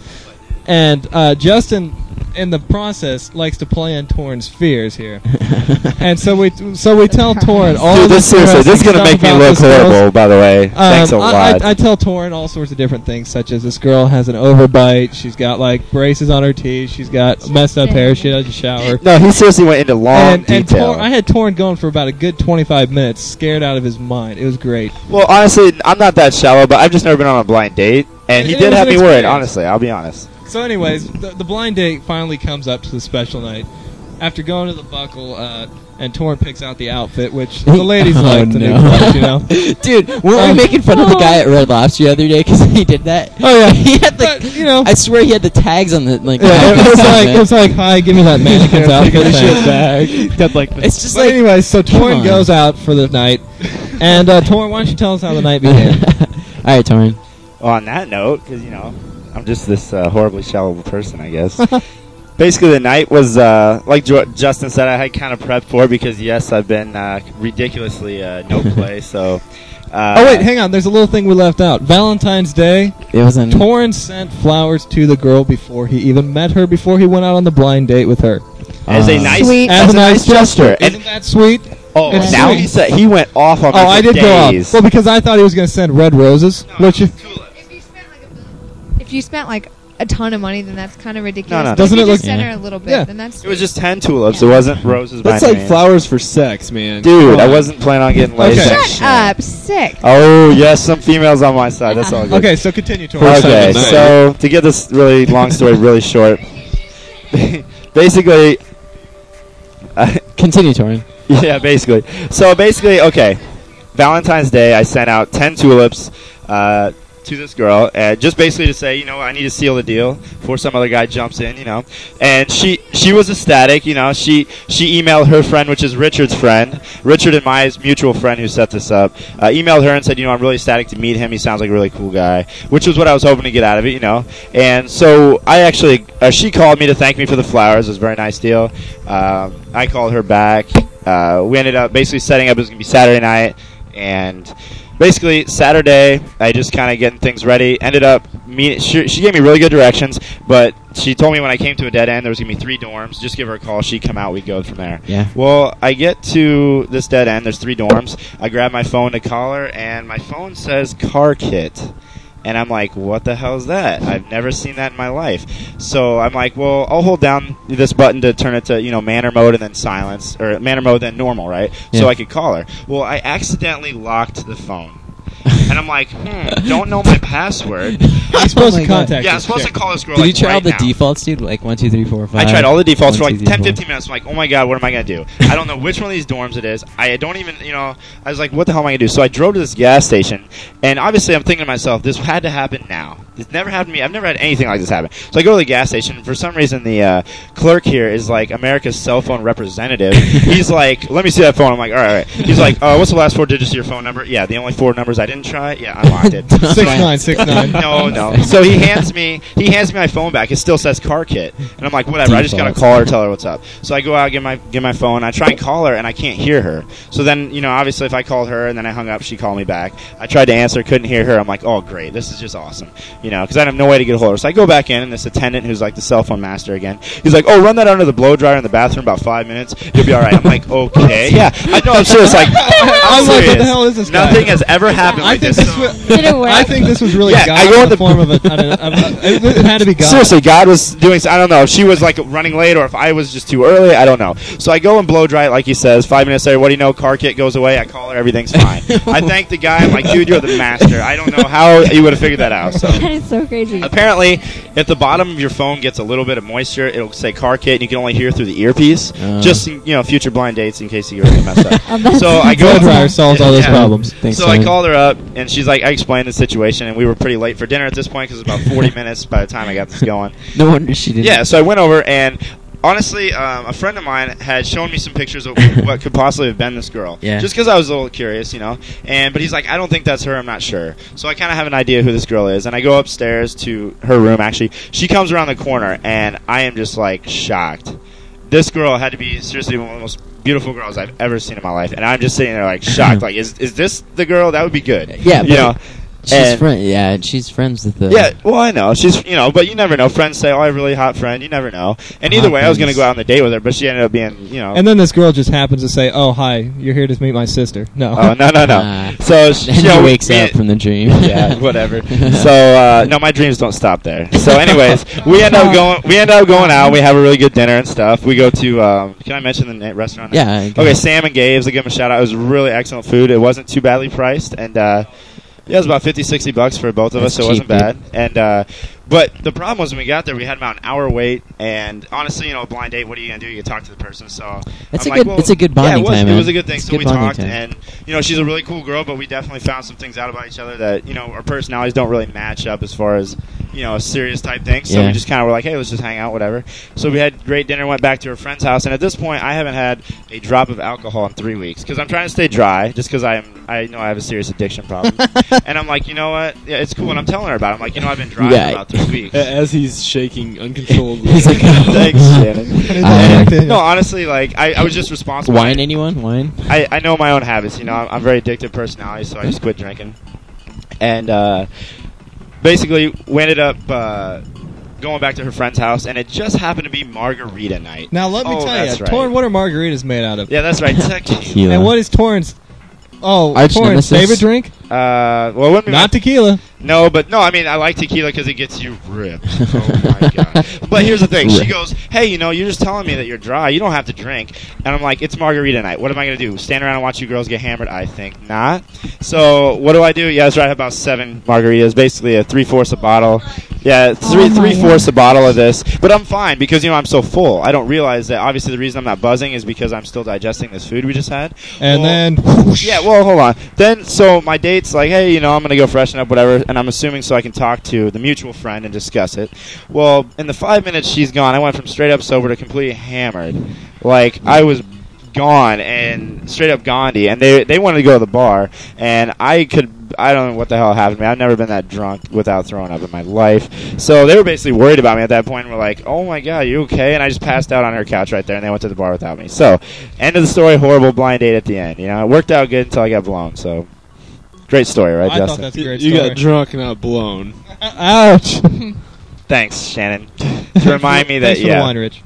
and uh, Justin, in the process, likes to play on Torn's fears here. And so we so we tell Torn all Dude, this this seriously, this is interesting gonna make me stuff about look this girl's- horrible. By the way, um, thanks a I, lot. I, I tell Torn all sorts of different things, such as this girl has an overbite, she's got like braces on her teeth, she's got messed up hair, she doesn't shower. no, he seriously went into long And, and detail. Torn, I had Torn going for about a good twenty-five minutes, scared out of his mind. It was great. well, honestly, I'm not that shallow, but I've just never been on a blind date, and he It did was have an me worried. experience. Honestly, I'll be honest. So, anyways, the, the blind date finally comes up to the special night. After going to the buckle, uh, and Torn picks out the outfit, which the ladies Oh, like the new no. clothes, you know. Dude, weren't we Um, making fun of the guy at Red Lobster the other day because he did that? Oh yeah, He had the. but, you know, I swear he had the tags on the like. yeah, it, was like it was like, hi, give me that mannequin's outfit. Take thing. shit bag. Got like the It's just But like. anyways, so Torn on. goes out for the night, and uh, Torn, why don't you tell us how the night began? All right, Torn. Well, on that note, because you know, I'm just this uh, horribly shallow person, I guess. Basically, the night was uh, like jo- Justin said. I had kind of prepped for it because yes, I've been uh, ridiculously uh, no play. So. Uh, Oh wait, hang on. There's a little thing we left out. Valentine's Day. It wasn't. Torn sent flowers to the girl before he even met her. Before he went out on the blind date with her. as a Uh, nice, Sweet. as a nice gesture. Isn't And that sweet? oh, It's now sweet. he said he went off on Oh, me for I did go days. off. Well, because I thought he was going to send red roses, which If you spent like a bill- if you spent like a ton of money, then that's kind of ridiculous. No, no, no. But Doesn't if it you look- just send Yeah. her a little bit, Yeah. then that's It was sweet. just ten tulips. Yeah. It wasn't roses. by That's any like means. flowers for sex, man. Dude, Come I on. wasn't planning on getting laid. Okay. that Shut shit. up, sick. Oh yes, some females on my side. That's all good. okay. So continue, Torn. First time Okay, tonight. so to get this really long story really short, basically, uh, Continue, Torn. yeah, basically. So basically, okay, Valentine's Day, I sent out ten tulips. Uh, to this girl, uh, just basically to say, you know, I need to seal the deal before some other guy jumps in, you know. And she she was ecstatic, you know. She she emailed her friend, which is Richard's friend, Richard and my mutual friend who set this up, uh, emailed her and said, you know, I'm really ecstatic to meet him. He sounds like a really cool guy, which was what I was hoping to get out of it, you know. And so I actually, uh, she called me to thank me for the flowers. It was a very nice deal. Um, I called her back. Uh, we ended up basically setting up, it was going to be Saturday night, and basically Saturday I just kind of getting things ready. Ended up, me, she, she gave me really good directions, but she told me when I came to a dead end there was going to be three dorms. Just give her a call. She'd come out. We'd go from there. Yeah. Well, I get to this dead end. There's three dorms. I grab my phone to call her, and my phone says car kit. And I'm like, what the hell is that? I've never seen that in my life. So I'm like, well, I'll hold down this button to turn it to, you know, manner mode and then silence, or manner mode then normal, right? Yeah. So I could call her. Well, I accidentally locked the phone. And I'm like, hmm, don't know my password. You're supposed Oh to my God. contact Yeah, I'm this supposed chick. to call this girl Did like you try right all the now. defaults, dude? Like one, two, three, four, five. I tried all the defaults for One, like two, ten, three, four. fifteen minutes. I'm like, oh my God, what am I going to do? I don't know which one of these dorms it is. I don't even, you know, I was like, what the hell am I going to do? So I drove to this gas station, and obviously I'm thinking to myself, this had to happen now. It's never happened to me. I've never had anything like this happen. So I go to the gas station, and for some reason the uh, clerk here is like America's cell phone representative. He's like, let me see that phone. I'm like, all right, all right. He's like, uh, what's the last four digits of your phone number? Yeah, the only four numbers I didn't try? Yeah, I locked it. Six nine six nine. No, no. So he hands me he hands me my phone back. It still says car kit, and I'm like, whatever. I just gotta call her, tell her what's up. So I go out, get my get my phone. I try and call her, and I can't hear her. So then, you know, obviously, if I called her and then I hung up, she called me back. I tried to answer, couldn't hear her. I'm like, oh great, this is just awesome, you know, because I have no way to get a hold of her. So I go back in, and this attendant who's like the cell phone master again, he's like, oh, run that under the blow dryer in the bathroom about five minutes. You'll be all right. I'm like, okay, yeah. I know. I'm serious. Like, I'm I'm like, what serious. the hell is this guy? Nothing has ever happened I like think this. this was, Did it work? I think this was really Yeah, God I go in in the the- form of a. I don't know, of a- it, it had to be God. Seriously, God was doing. I don't know if she was like running late or if I was just too early. I don't know. So I go and blow dry it like he says. Five minutes later, what do you know? Car kit goes away. I call her. Everything's fine. I thank the guy. I'm like, dude, you're the master. I don't know how you would have figured that out. So That is so crazy. apparently, if the bottom of your phone gets a little bit of moisture, it'll say car kit, and you can only hear through the earpiece. Uh. Just you know, future blind dates in case you get really messed up. Oh, that's- So I go. Blow dryer solves all those Yeah. problems. Thanks, So I Simon. called her up, and she's like, I explained the situation, and we were pretty late for dinner at this point because it was about forty minutes by the time I got this going. No wonder she didn't. Yeah, so I went over, and honestly, um, a friend of mine had shown me some pictures of what could possibly have been this girl. Yeah. Just because I was a little curious, you know. And but he's like, I don't think that's her. I'm not sure. So I kind of have an idea who this girl is, and I go upstairs to her room. Actually, she comes around the corner, and I am just like shocked. This girl had to be seriously one of the most beautiful girls I've ever seen in my life, and I'm just sitting there like shocked. Like, is is this the girl? That would be good. Yeah, you but know. She's And- friend. Yeah, she's friends with the. Yeah, well, I know. She's, you know, but you never know. Friends say, oh, I have a really hot friend. You never know. And either Hot way, I was going to friends. go out on the date with her, but she ended up being, you know. And then this girl just happens to say, "Oh, hi, you're here to meet my sister." No. oh, no, no, no. Ah. so, she, Then you know, he wakes me- up from the dream. yeah, whatever. So, uh, no, my dreams don't stop there. So, anyways, we end up going, we end up going out. We have a really good dinner and stuff. We go to, um, can I mention the na- restaurant? name? Yeah. go Okay, ahead. Sam and Gabe's. I give them a shout out. It was really excellent food. It wasn't too badly priced, and uh, yeah, it was about fifty, sixty bucks for both of us, That's so it wasn't cheap, bad. And uh, but the problem was when we got there, we had about an hour wait, and honestly, you know, a blind date. What are you gonna do? You can talk to the person. So It's I'm a like, good- well, it's a good bonding yeah, it was, time, It man. was a good thing. It's so good we bonding talked, time. and you know, she's a really cool girl, but we definitely found some things out about each other that you know our personalities don't really match up as far as you know a serious type thing. So Yeah. we just kind of were like, hey, let's just hang out, whatever. So we had great dinner, went back to her friend's house, and at this point, I haven't had a drop of alcohol in three weeks because I'm trying to stay dry, just because I'm I know I have a serious addiction problem, and I'm like, you know what? Yeah, it's cool. And I'm telling her about it. I'm like, you know, I've been dry Yeah. for about three weeks. As he's shaking uncontrollably. He's like, Thanks, Shannon. Uh, No, honestly, like I, I was just responsible. wine, anyone? Wine? I, I know my own habits. You know, I'm, I'm a very addictive personality, so I just quit drinking. And uh, basically, we ended up uh, going back to her friend's house, and it just happened to be margarita night. Now let me Oh, tell that's you, right. Torrin, what are margaritas made out of? Yeah, that's right. Tequila. Tequila. And what is Torrin's? Oh, Arch Torrin's nemesis? favorite drink? Uh, well, it wouldn't be Not tequila. No, but no, I mean, I like tequila because it gets you ripped. Oh my god! But here's the thing: she goes, "Hey, you know, you're just telling me that you're dry. You don't have to drink." And I'm like, "It's margarita night. What am I gonna do? Stand around and watch you girls get hammered?" I think not. So what do I do? Yeah, that's right. I have about seven margaritas, basically a three fourths a bottle, Yeah, three Oh my three God. fourths a bottle of this, but I'm fine because you know I'm so full. I don't realize that. Obviously, the reason I'm not buzzing is because I'm still digesting this food we just had. And Well, then, whoosh. Yeah, well, hold on. Then, so my date's like, hey, you know, I'm gonna go freshen up, whatever, and I'm assuming so I can talk to the mutual friend and discuss it. Well, in the five minutes she's gone, I went from straight up sober to completely hammered. Like I was gone and straight up Gandhi, and they they wanted to go to the bar, and I could. I don't know what the hell happened to me. I've never been that drunk without throwing up in my life. So they were basically worried about me at that point and were like, oh my God, you okay? And I just passed out on her couch right there, and they went to the bar without me. So, end of the story, horrible blind date at the end. You know, it worked out good until I got blown. So, great story, right, I thought Justin? that's a great You story. got drunk, not blown. Ouch. Thanks, Shannon. To remind me that, Thanks for yeah. the wine, Rich.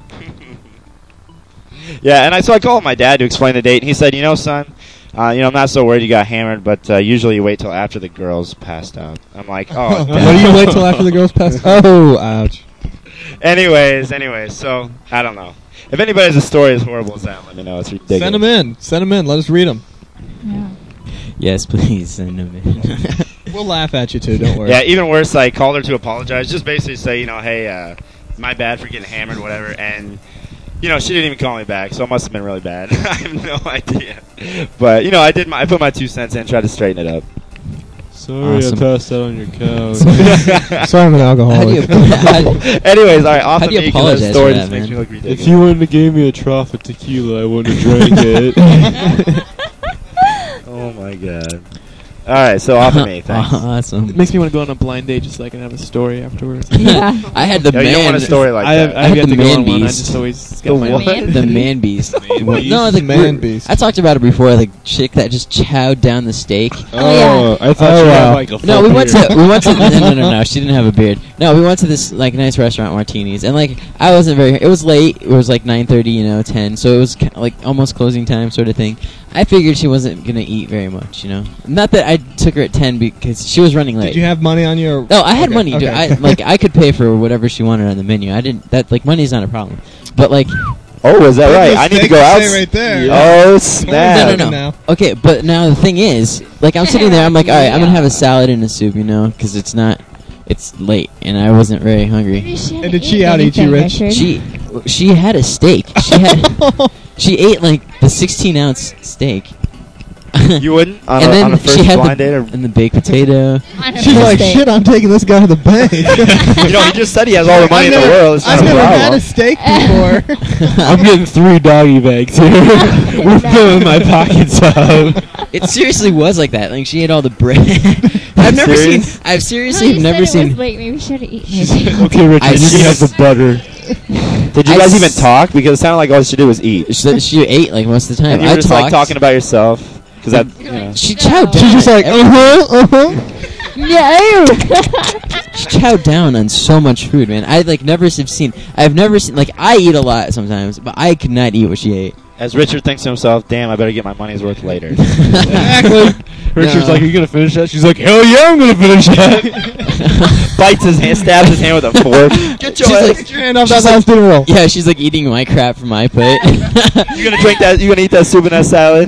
Yeah, and I so I called my dad to explain the date, and he said, you know, son, uh, you know, I'm not so worried you got hammered, but uh, usually you wait till after the girls passed out. I'm like, oh, What Dad. do you wait till after the girls pass? Oh, ouch. Anyways, anyways, so, I don't know. If anybody has a story as horrible as that, let me know. It's ridiculous. Send them in. Send them in. Let us read them. Yeah. Yes, please send them in. We'll laugh at you too. Don't worry. Yeah, even worse, I called her to apologize. Just basically say, you know, hey, uh, my bad for getting hammered, whatever. And, you know, she didn't even call me back, so it must have been really bad. I have no idea. But, you know, I did. My, I put my two cents in, tried to straighten it up. Sorry, Awesome. I passed out on your couch. Sorry, I'm an alcoholic. How do you, how do- Anyways, all right, off How of do you me 'cause apologize that story for just that, makes me man? look ridiculous. If you wouldn't have gave me a trough of tequila, I wouldn't have drank it. Oh my god. All right, so off of me. Thanks. Awesome. It makes me want to go on a blind date just so I can have a story afterwards. Yeah. I had the No, man. you don't want a story like I have, that. I I have had yet the to go man on one. I beast. just always The get my what? Man The beast. man beast. Man What- beast? No, the Man beast. I talked about it before. The chick that just chowed down the steak. Oh, I thought Oh, you wow. had like a No, full we went beard. to we went to no, no no no she didn't have a beard. No, we went to this like nice restaurant, Martinis, and like I wasn't very. It was late. It was like nine thirty, you know, ten. So it was kind of like almost closing time, sort of thing. I figured she wasn't gonna eat very much, you know. Not that I took her at ten because she was running late. Did you have money on your? No, I had Okay, money. Dude. okay. I like I could pay for whatever she wanted on the menu. I didn't. That like money's not a problem. But like Oh, is that right? I need to go out. Stay right there. Oh snap! no, no, Now. no. Okay, but now the thing is, like I'm sitting there. I'm like, all right, I'm gonna have a salad and a soup, you know, because it's not. It's late, and I wasn't very hungry. And did she out-eat you, Rich? She she had a steak. She had she ate like the sixteen ounce steak. You wouldn't on, and a, then on a she first had blind the, date, or and the baked potato. She's like, shit, I'm taking this guy to the bank. you know, he just said he has all the money I've in the never- world. It's not I've a never problem. had a steak before. I'm getting three doggy bags here. We're filling my pockets up. It seriously was like that. Like she ate all the bread. I've never serious? seen. I've No, seriously you have said never it seen. was late. Maybe we should have eaten. She's it. like, okay, Richard, I you just- have the butter. Did you I guys s- even talk? Because it sounded like all she did was eat. She, she ate like most of the time. And you I were just like talked. talking about yourself. Because that, you know. She chowed down. She's just like, Every- uh huh, uh huh. No. She chowed down on so much food, man. I like never have seen. I've never seen. Like I eat a lot sometimes, but I could not eat what she ate. As Richard thinks to himself, damn, I better get my money's worth later. Exactly. Richard's No. like, are you going to finish that? She's like, hell yeah, I'm going to finish that. Bites his hand, stabs his hand with a fork. Get your She's ass. like- Get your hand off She's that last dinner roll. Yeah, she's like eating my crap from my plate. You gonna drink that? You gonna eat that soup and that salad?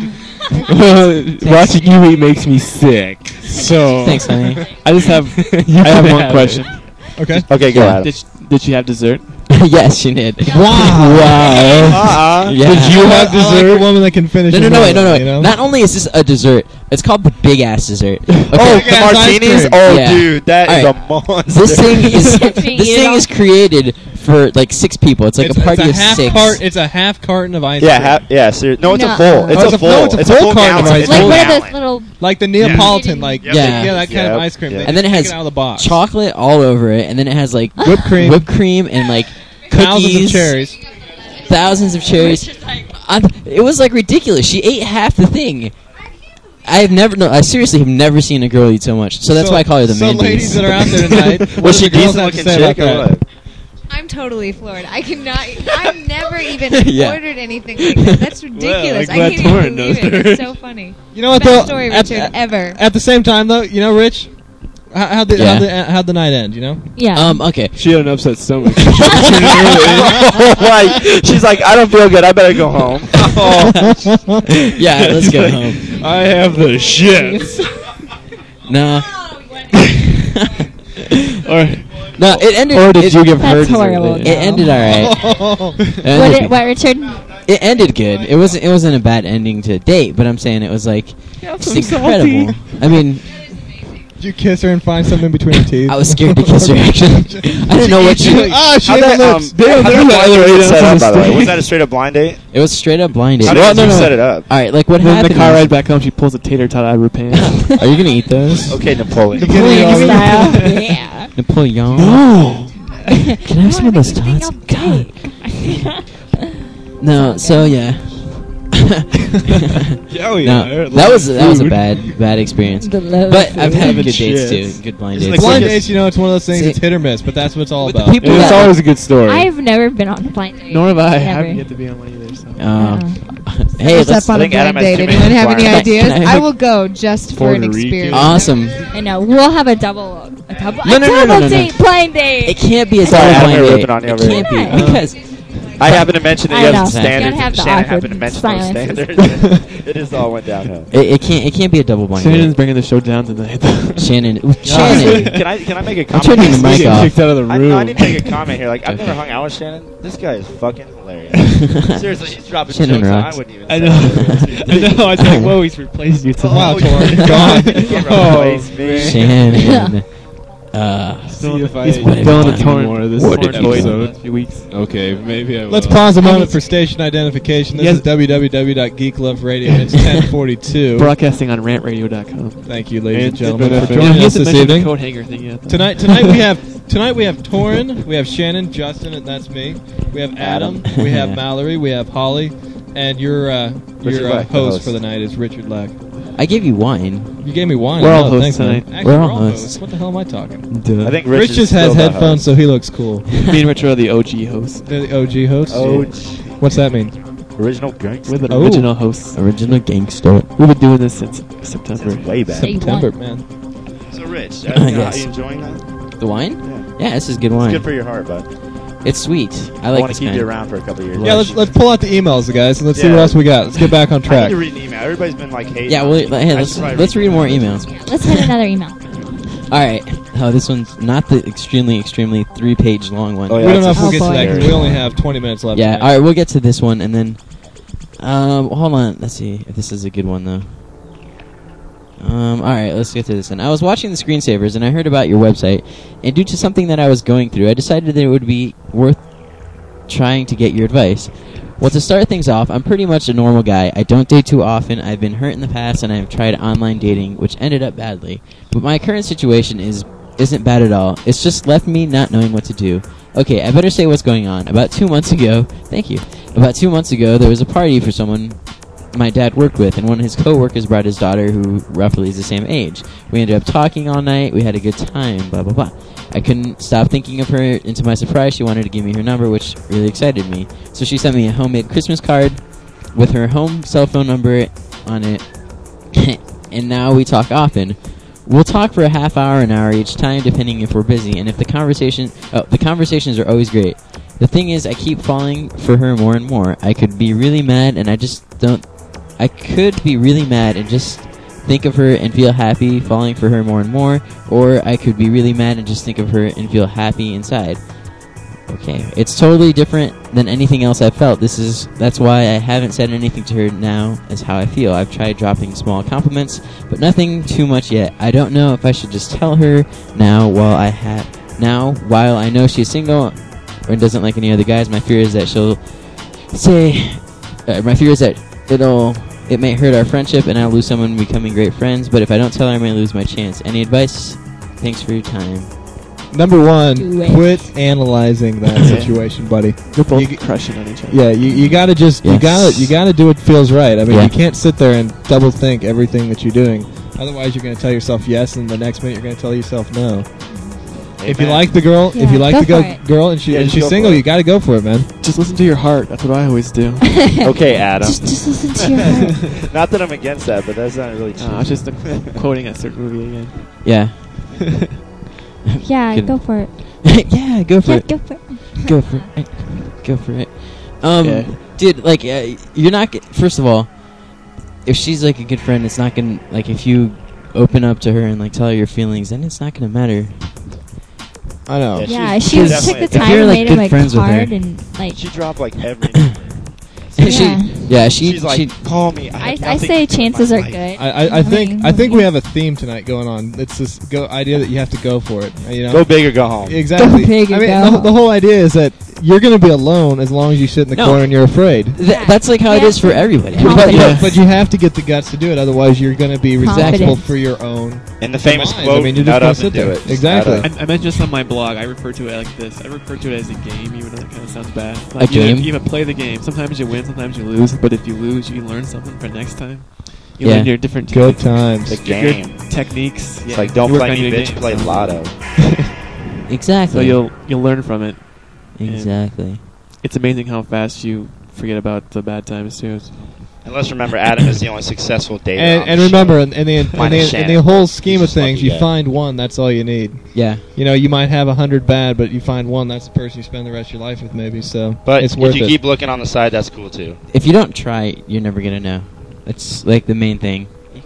Watching you eat makes me sick. So Thanks, honey. I just have You I have can one have question. Okay. Okay, go Yeah. Adam. Did she, did she have dessert? Yes, she did. Wow. Uh-uh. Yeah. Did you I have like- I like dessert? a woman that can finish. No, no, a no, meal, wait, no, no, wait. you know? Not only is this a dessert, it's called the big ass dessert. Okay. Oh, Big the ass ice martinis? cream. Oh, Yeah. dude, that is All a monster. This thing is Catch me this eat it thing all. is created for like six people. It's like it's, a party it's a of half six. Cart, it's a half carton of ice Yeah, cream. ha- yeah. Ser- no, it's No. a full. It's Oh, a it's a- full. no, it's a full carton gallon. of ice It's Like a cream. what are gallon. those little? Like the Neapolitan, like Yep. Yeah. yeah, that kind Yep. of ice cream. Yep. They And then it take has out of the box. chocolate all over it, and then it has like whipped cream, whipped cream and like thousands cookies, of cherries. thousands of cherries. I'm, it was like ridiculous. She ate half the thing. I have never, no, I seriously have never seen a girl eat so much. So that's So- why I call her the so man ladies beast. that are out there tonight, what Was do she the girls decent have to looking say chick about or that? what? I'm totally floored. I cannot. I've never even Yeah. ordered anything like that. That's ridiculous. I'm I glad can't Torrin even knows believe it. her. It's so funny. You know what Best though? story, At- Richard, at, ever. At the same time though, you know, Rich, how, how'd the Yeah. how'd the, how'd the night end? You know? Yeah. Um, okay. She had an upset stomach. Right. She's like, I don't feel good. I better go home. Yeah, let's go Like, home. I have the shits. No. Or No, it ended. Or did it, you give her That's dessert horrible. later? It ended all right. It What, ended, did, what, Richard? it ended good. It wasn't. It wasn't a bad ending to a date, but I'm saying it was like just incredible. I mean, Did you kiss her and find something between her teeth? I was scared to kiss her. Actually, I didn't know what she. Ah, she How'd had that, um, lips. how'd that blind date set up, by the way? Was that a straight up blind date? It was straight up blind date. How did Well, you no, no, set no. it up? All right, like what And then happened? the car was- ride back home, she pulls a tater tot out of her pants. Are you gonna eat those? Okay, Napoleon. Napoleon style. Yeah. Napoleon. No. Can I have some of those tots? God. No. So yeah. Yeah, we No, are. that was that was a Food. bad bad experience. The love But of I've food. had Having good dates shits. too. Good blind Isn't dates. the Blind quickest- dates, you know, it's one of those things. See- It's hit or miss, but that's what it's all With the about. people It's that- always a good story. I've never been on a blind date. Nor have I. I Never. haven't yet to be on one either. So. Uh, Yeah. hey, What's let's, up on I a think Adam blind has date? too many Anyone have any requirements. ideas? Can I- I will go just for an Puerto Rican. experience. awesome. I know. We'll have a double, a double, No, a no, no, double no, no, no. date, blind date. It can't be a Sorry, double I'm blind ripping date. on you It over can't here. be because I happened to mention that I you know. have some You standards. gotta have the Shannon awkward happened to mention those silences. standards. It just all went downhill. it, it can't. It can't be a double blind Shannon's date. bringing the show down tonight. Shannon. Ooh, Honestly, Shannon. can I can I make a I'm comment? turning the He's mic getting off. kicked out of the I, room. no, I need to make a comment here. Like, I've Okay. never hung out with Shannon. This guy is fucking hilarious. Seriously, he's dropping Shannon jokes that rocks. I wouldn't even I say. know. I know. I was like, whoa, he's replaced you. Wow, Oh, Torrin, yeah. gone. You can't Oh, replace me. Shannon. Uh, See if I He's can filling find the torrent. more of this What did torrent voice in the episode. last few weeks. Okay, maybe I will. Let's pause a moment for station identification. This Yes. is w w w dot geek love radio. It's ten forty-two. Broadcasting on rant radio dot com. Thank you, ladies and And gentlemen, it's for been a joining he us hasn't this mentioned the evening. coat hanger thing yet. though. Tonight, tonight we have tonight we have Torrin, we have Shannon, Justin, and that's me. We have Adam, Adam. we have Mallory, we have Holly, and your uh, Richard your uh, Leck, the host host. for the night is Richard Leck. I gave you wine. You gave me wine. We're all Oh, hosts thanks, man. tonight. Actually, We're we're all all hosts. hosts. What the hell am I talking? Duh. I think Rich, Rich is just has still the headphones, host. so he looks cool. Me and Richard are the O G hosts. They're the O G hosts. Oh, What's that mean? original gangster. We're the Oh. original hosts. Original gangster. We've been doing this since September. That's way back. Say September, one. man. So, Rich, uh, Yes. are you enjoying that? The wine? Yeah. Yeah, this is good It's wine. good for your heart, bud. It's sweet. I I like want this to keep kind. you around for a couple of years. Yeah, let's let's pull out the emails, guys, and let's see what Yeah. else we got. Let's get back on I need track. to read an email. Everybody's been like hating. Yeah, on well, me. hey, I let's should probably let's read more emails. Let's hit another email. All right. Oh, this one's not the extremely, extremely three-page long one. Oh, yeah, we don't know that's if we'll Oh, get to boy. that because we only have twenty minutes left. Yeah. tonight. All right, we'll get to this one, and then. Um, hold on. Let's see if this is a good one though. Um, all right, let's get to this one. I was watching the screensavers, and I heard about your website, and due to something that I was going through, I decided that it would be worth trying to get your advice. Well, to start things off, I'm pretty much a normal guy. I don't date too often. I've been hurt in the past, and I've tried online dating, which ended up badly. But my current situation is isn't bad at all. It's just left me not knowing what to do. Okay, I better say what's going on. About two months ago, thank you. About two months ago, there was a party for someone my dad worked with, and one of his coworkers brought his daughter, who roughly is the same age. We ended up talking all night. We had a good time. Blah blah blah. I couldn't stop thinking of her, and to my surprise, she wanted to give me her number, which really excited me. So she sent me a homemade Christmas card with her home cell phone number on it, and now we talk often. We'll talk for a half hour, an hour each time, depending if we're busy. And if the conversation, oh, the conversations are always great. The thing is, I keep falling for her more and more. I could be really mad, and I just don't. I could be really mad and just think of her and feel happy, falling for her more and more, or I could be really mad and just think of her and feel happy inside. Okay, it's totally different than anything else I've felt. This is that's why I haven't said anything to her now as how I feel. I've tried dropping small compliments, but nothing too much yet. I don't know if I should just tell her now while I have now while I know she's single or doesn't like any other guys. My fear is that she'll say. Uh, my fear is that it'll. It may hurt our friendship, and I'll lose someone becoming great friends. But if I don't tell her, I may lose my chance. Any advice? Thanks for your time. Number one, Do it. quit analyzing that situation, buddy. You're both You g- crushing on each other. Yeah, you, you gotta just you Yes. gotta you gotta do what feels right. I mean, Yeah. you can't sit there and double think everything that you're doing. Otherwise, you're gonna tell yourself yes, and the next minute you're gonna tell yourself no. If you Amen. like the girl, Yeah, if you like go the go for it. girl, and she Yeah, and just she's go single, for it. you gotta go for it, man. Just listen to your heart. That's what I always do. Okay, Adam. Just, just listen to your heart. Not that I'm against that, but that's not really true. Uh, I was just uh, quoting a certain movie again. Yeah. Yeah, Good. go for it. yeah, go for Yeah, it. go for it. Go for it. Go for it. Um, Yeah. dude, like, uh, you're not. G- first of all, if she's like a good friend, it's not gonna like if you open up to her and like tell her your feelings, then it's not gonna matter. I know. Yeah, Yeah, she's- she she's took definitely the a- time If you're, and like, made good him a friends with her. card and like. She dropped like every number. Yeah. she, yeah, she, She's like, she, call me. I, I, have I nothing say to do with chances my are life." good. I, I, I think mean, I think we have a theme tonight going on. It's this go idea that you have to go for it. You know, Go big or go home. exactly. Go big or I mean, go the, home. the whole idea is that you're going to be alone as long as you sit in the No. corner and you're afraid. th- that's like how it Yeah. is for everybody. But, Confidence. but, but you have to get the guts to do it. Otherwise, you're going to be resentful Confidence. for your own. And the famous Mind. quote, I mean, you're "Nut just up gonna and sit do there. it." Exactly. Nut up. I, I mentioned this on my blog. I refer to it like this. I refer to it as a game, even though that kind of sounds bad. A Like you, game? You even play the game. Sometimes you win, sometimes you lose. But if you lose, you can learn something for next time. You Yeah. learn your different Good te- times. The your game. techniques. It's like, don't You work play on me, your bitch, game, play so- lotto. Exactly. So you'll you'll learn from it. exactly. It's amazing how fast you forget about the bad times too. And let's remember, Adam is the only successful dater. And, on and the remember, show. in, in, the, in, Minus the, in Shannon. the whole scheme He's of just lucky things, you guy. find one. That's all you need. Yeah. You know, you might have a hundred bad, but you find one. That's the person you spend the rest of your life with, maybe. So, But it's if worth you it. keep looking on the side, that's cool too. If you don't try, you're never gonna know. It's like the main thing.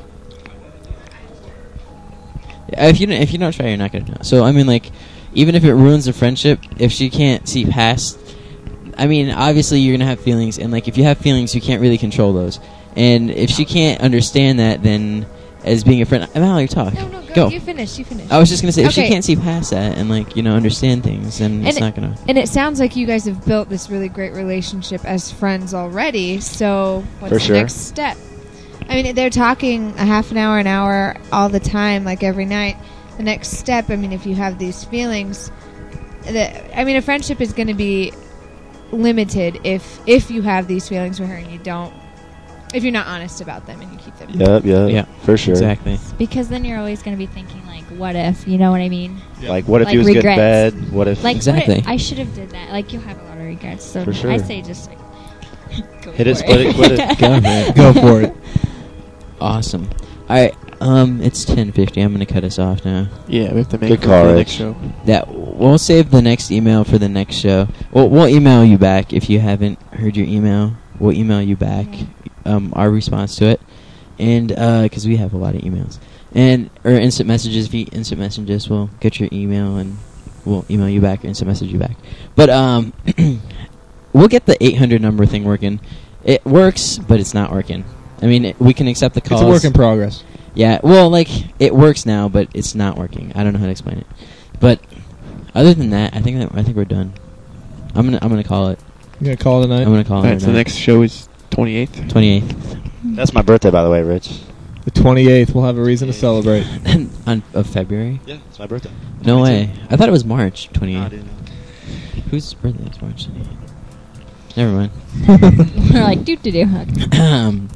Yeah, If you don't, if you don't try, you're not gonna know. So I mean, like, even if it ruins a friendship, if she can't see past, I mean, obviously you're gonna have feelings, and like if you have feelings, you can't really control those. And if she can't understand that, then as being a friend, Mallory, talk. No, no, go. Go. You finish. You finish. I was just gonna say, if she Okay. can't see past that and like you know understand things, then And it's it- not gonna. And it sounds like you guys have built this really great relationship as friends already. So what's For the sure. next step? I mean, they're talking a half an hour, an hour, all the time, like every night. The next step, I mean, if you have these feelings, the, I mean, a friendship is going to be limited if if you have these feelings for her and you don't, if you're not honest about them and you keep them. Yep, yep, Yeah. for sure. Exactly. Because then you're always going to be thinking like, what if? You know what I mean? Like, what if Like he was good in regrets. bed? What if Like, Exactly. what if I should have did that. Like, you'll have a lot of regrets. So For sure. I say just like, go Hit it, for split it, quit it. Go for it. Go for it. Awesome. All right. Um, it's ten fifty. I'm gonna cut us off now. Yeah, we have to make Good it call, for the Rich. next show. That we'll save the next email for the next show. We'll, we'll email you back if you haven't heard your email. We'll email you back um, our response to it, and because we have a lot of emails and or instant messages. If you instant messages, we'll get your email and we'll email you back or instant message you back. But um, we'll get the eight hundred number thing working. It works, but it's not working. I mean, it, we can accept the calls. It's a work in progress. Yeah, well, like, it works now, but it's not working. I don't know how to explain it. But other than that, I think that, I think we're done. I'm gonna I'm gonna call it. You gonna call it a night? I'm gonna call All it. right, so the next show is twenty-eighth. twenty-eighth That's my birthday, by the way, Rich. The twenty-eighth. We'll have a reason to celebrate. on of February. Yeah, it's my birthday. No way. I thought it was March No, I twenty-eighth. didn't know. Whose birthday is March twenty-eighth? Never mind. We're like, do do do. um.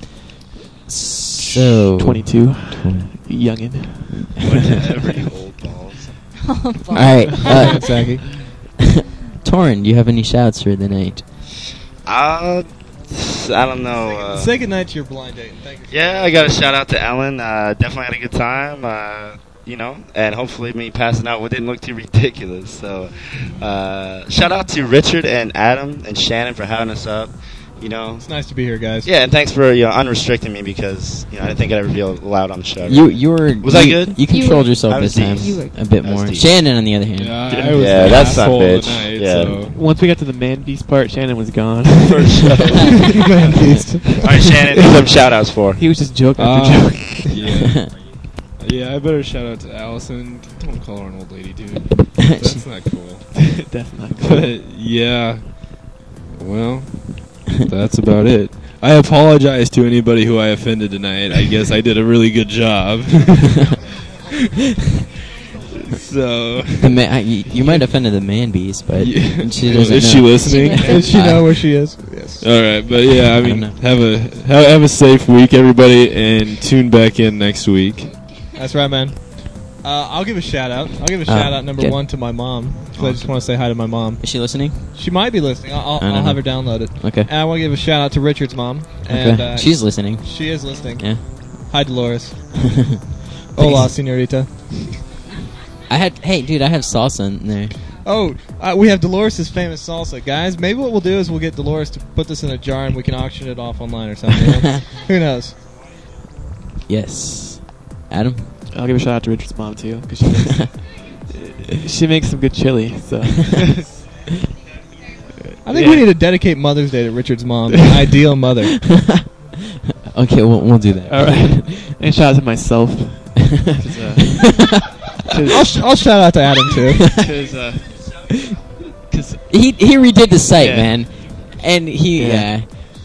So twenty-two. twenty. Youngin. Whatever, old balls. All right. Uh, Saki. Torrin, do you have any shouts for the night? Uh, I don't know. Uh, Say goodnight to your blind date. and Thank you. yeah, I got a shout out to Ellen. Uh, definitely had a good time. Uh, you know, and hopefully me passing out didn't look too ridiculous. So, uh, shout out to Richard and Adam and Shannon for having us up. You know, It's nice to be here, guys. yeah, and thanks for you know unrestricting me because you know I didn't think I'd ever be allowed on the show. You you were Was you, I good? You controlled You- yourself I was this time decent. You were- a bit I was more. decent. Shannon, on the other hand, Yeah, Yeah. I was Yeah, the that's not asshole of bitch. the night, Yeah. so- Once we got to the man beast part, Shannon was gone. For sure. Man beast. All right, Shannon, who some shout outs for? He was just joke Uh, after joke. yeah. Yeah, I better shout out to Allison. Don't call her an old lady, dude. That's not cool. That's not cool. But yeah, well, that's about it. I apologize to anybody who I offended tonight. I guess I did a really good job. So the ma- I, you, you might have offended the man beast, but Yeah. she doesn't Is know. she listening? She Does she Uh, know where she is? Yes. All right, but yeah, I I don't mean, know. have a have, have a safe week, everybody, and tune back in next week. That's right, man. Uh, I'll give a shout out. I'll give a Oh, shout out number good. one to my mom. 'Cause I just want to say hi to my mom. Is she listening? She might be listening. I'll, I'll, I don't I'll have her know. download it. Okay. And I want to give a shout out to Richard's mom. And, Okay. uh, She's listening. She is listening. Yeah. Hi, Dolores. Hola, señorita. I had. Hey, dude, I have salsa in there. Oh, uh, we have Dolores' famous salsa, guys. Maybe what we'll do is we'll get Dolores to put this in a jar and we can auction it off online or something. you know? Who knows? Yes. Adam. I'll give a shout out to Richard's mom too, because she she makes some good chili. So I think Yeah. we need to dedicate Mother's Day to Richard's mom, the ideal mother. Okay, we'll we'll do that. all right, and shout out to myself. 'Cause, uh, 'cause- I'll, sh- I'll shout out to Adam too. Cause, uh, 'cause- He he redid the site, Yeah. man, and he Yeah. yeah.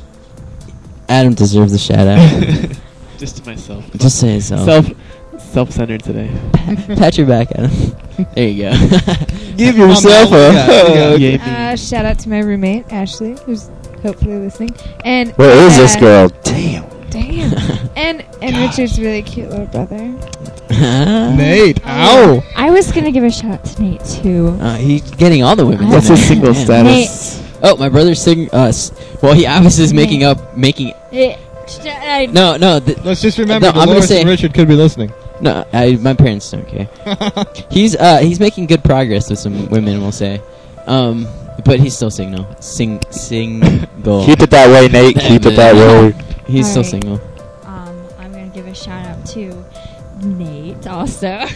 Adam deserves a shout out. just to myself. Just say so. Self, self-centered today. Pat your back, Adam. There you go. Give Oh, yourself man, a yeah, hug. Yay me. Uh, shout out to my roommate Ashley, who's hopefully listening. And Where is this uh, girl? Damn. Damn. and and Richard's really cute little brother. Nate, ow! I was gonna give a shout out to Nate too. Uh, he's getting all the women. What's tonight. his single Man. status? Oh, my brother's sing. Uh, s- well, he obviously is making up, making. Eh, sh- I- No, no, th- Let's just remember, No, I'm gonna Dolores say- and Richard could be listening. no. I, my parents don't care. He's uh, he's making good progress with some women, we'll say. Um, but he's still single. Sing, single. Keep it that way, Nate. Keep it that way. He's still Alright. single. Um, I'm gonna give a shout out to Nate also.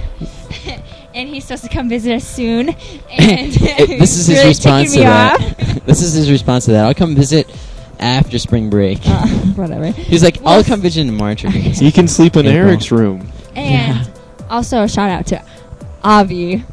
And he's supposed to come visit us soon. And It- this is his really response to ticking me that. off. This is his response to that. I'll come visit after spring break. Uh, whatever. He's like, Well, I'll come visit in March. Or You can sleep in April. Eric's room. And also a shout out to Avi.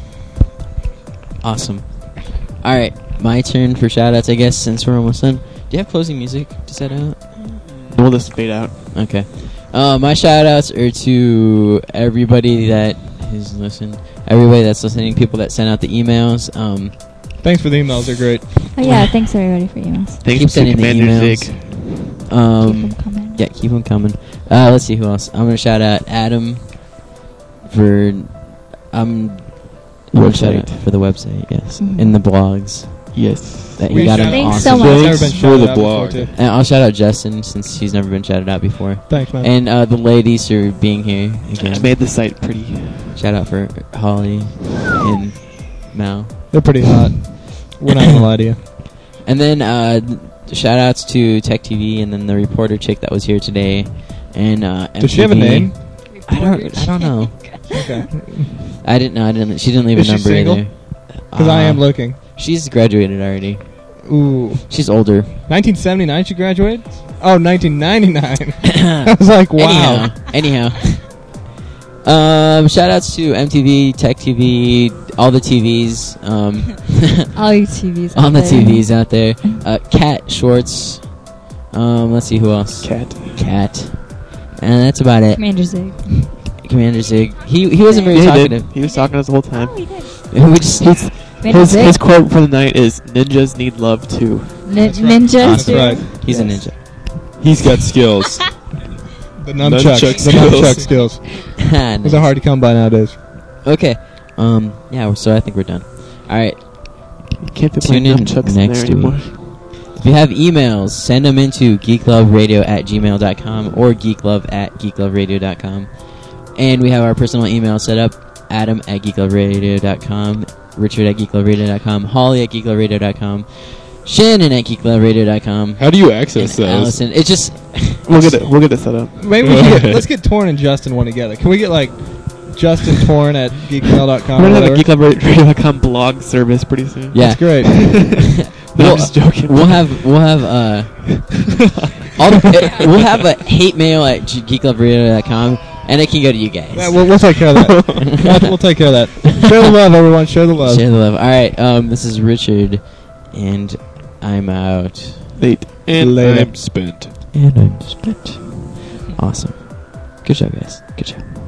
Awesome. All right, my turn for shout outs, I guess, since we're almost done. Do you have closing music to set out? We'll just fade out. Okay. Uh, my shout outs are to everybody that has listened, everybody that's listening, people that sent out the emails. Um, Thanks for the emails, they're great. Oh yeah, thanks everybody for emails. Thanks keep to sending the Commander emails. Zig. Um, Keep them coming. Yeah, keep them coming. Uh, let's see who else. I'm gonna shout out Adam for um. I'm gonna shout out Website. for the website, yes, Mhm. in the blogs Yes. that We he got shout an out- Thanks awesome. so much. He's never been For shouted the out blog. before, too. And I'll shout out Justin since he's never been shouted out before, Thanks, man. and uh, the ladies for being here Just again. made the site pretty. Shout out for Holly and Mal. They're pretty hot. We're not gonna lie to you. And then uh, shout outs to Tech T V and then the reporter chick that was here today. And uh, Does she have a M T V. name? I don't. I don't know. Okay. I didn't know. I didn't. She didn't leave Is a she number single? either. Because I Uh, am looking. She's graduated already. Ooh. She's older. nineteen seventy-nine she graduated? Oh, nineteen ninety-nine. I was like, wow. Anyhow. Anyhow. Um, shout outs to M T V, Tech T V, all the T Vs, um, All you T Vs. all out the there. T Vs out there. Uh, Cat Schwartz. Um, let's see who else. Cat. Cat. And that's about it. Commander Zig. Commander Zig. He he wasn't very Yeah, he did. talkative. He was talking to us the whole time. Oh, he did. We just His, Commander his, Zig. his quote for the night is "Ninjas need love too." Nin- That's right. Ninja. That's too. right. he's a Yes. ninja. He's got skills. The nunchucks. Nunchuck the skills. nunchuck skills. Nice. Those are hard to come by nowadays. Okay. Um. Yeah. So I think we're done. All right. You can't put Tune my in nunchucks in next there anymore. week. If you have emails, send them into geekloveradio at gmail dot com or geeklove at geekloveradio dot com. And we have our personal email set up: Adam at geekloveradio dot com, Richard at geekloveradio dot com, Holly at geekloveradio dot com, Shannon at geekloveradio dot com. How do you And access those? Allison. It's just We'll get it. We'll get it set up. Maybe we can get, let's get Torn and Justin one together. Can we get like Justin Torn at geekmail dot com? We're gonna have a whatever? geek love radio dot com blog service pretty soon. yeah. That's great. No, We'll- I'm just joking. We'll have we'll have uh all the, uh, we'll have a hate mail at g- geekloveradio dot com and it can go to you guys. Yeah, we'll, we'll take care of that. we'll, we'll take care of that. Share the love, everyone. Share the love. Share the love. All right. Um, this is Richard, and I'm out. Late. And Later. I'm spent. And I'm spent. Awesome. Good job, guys. Good job.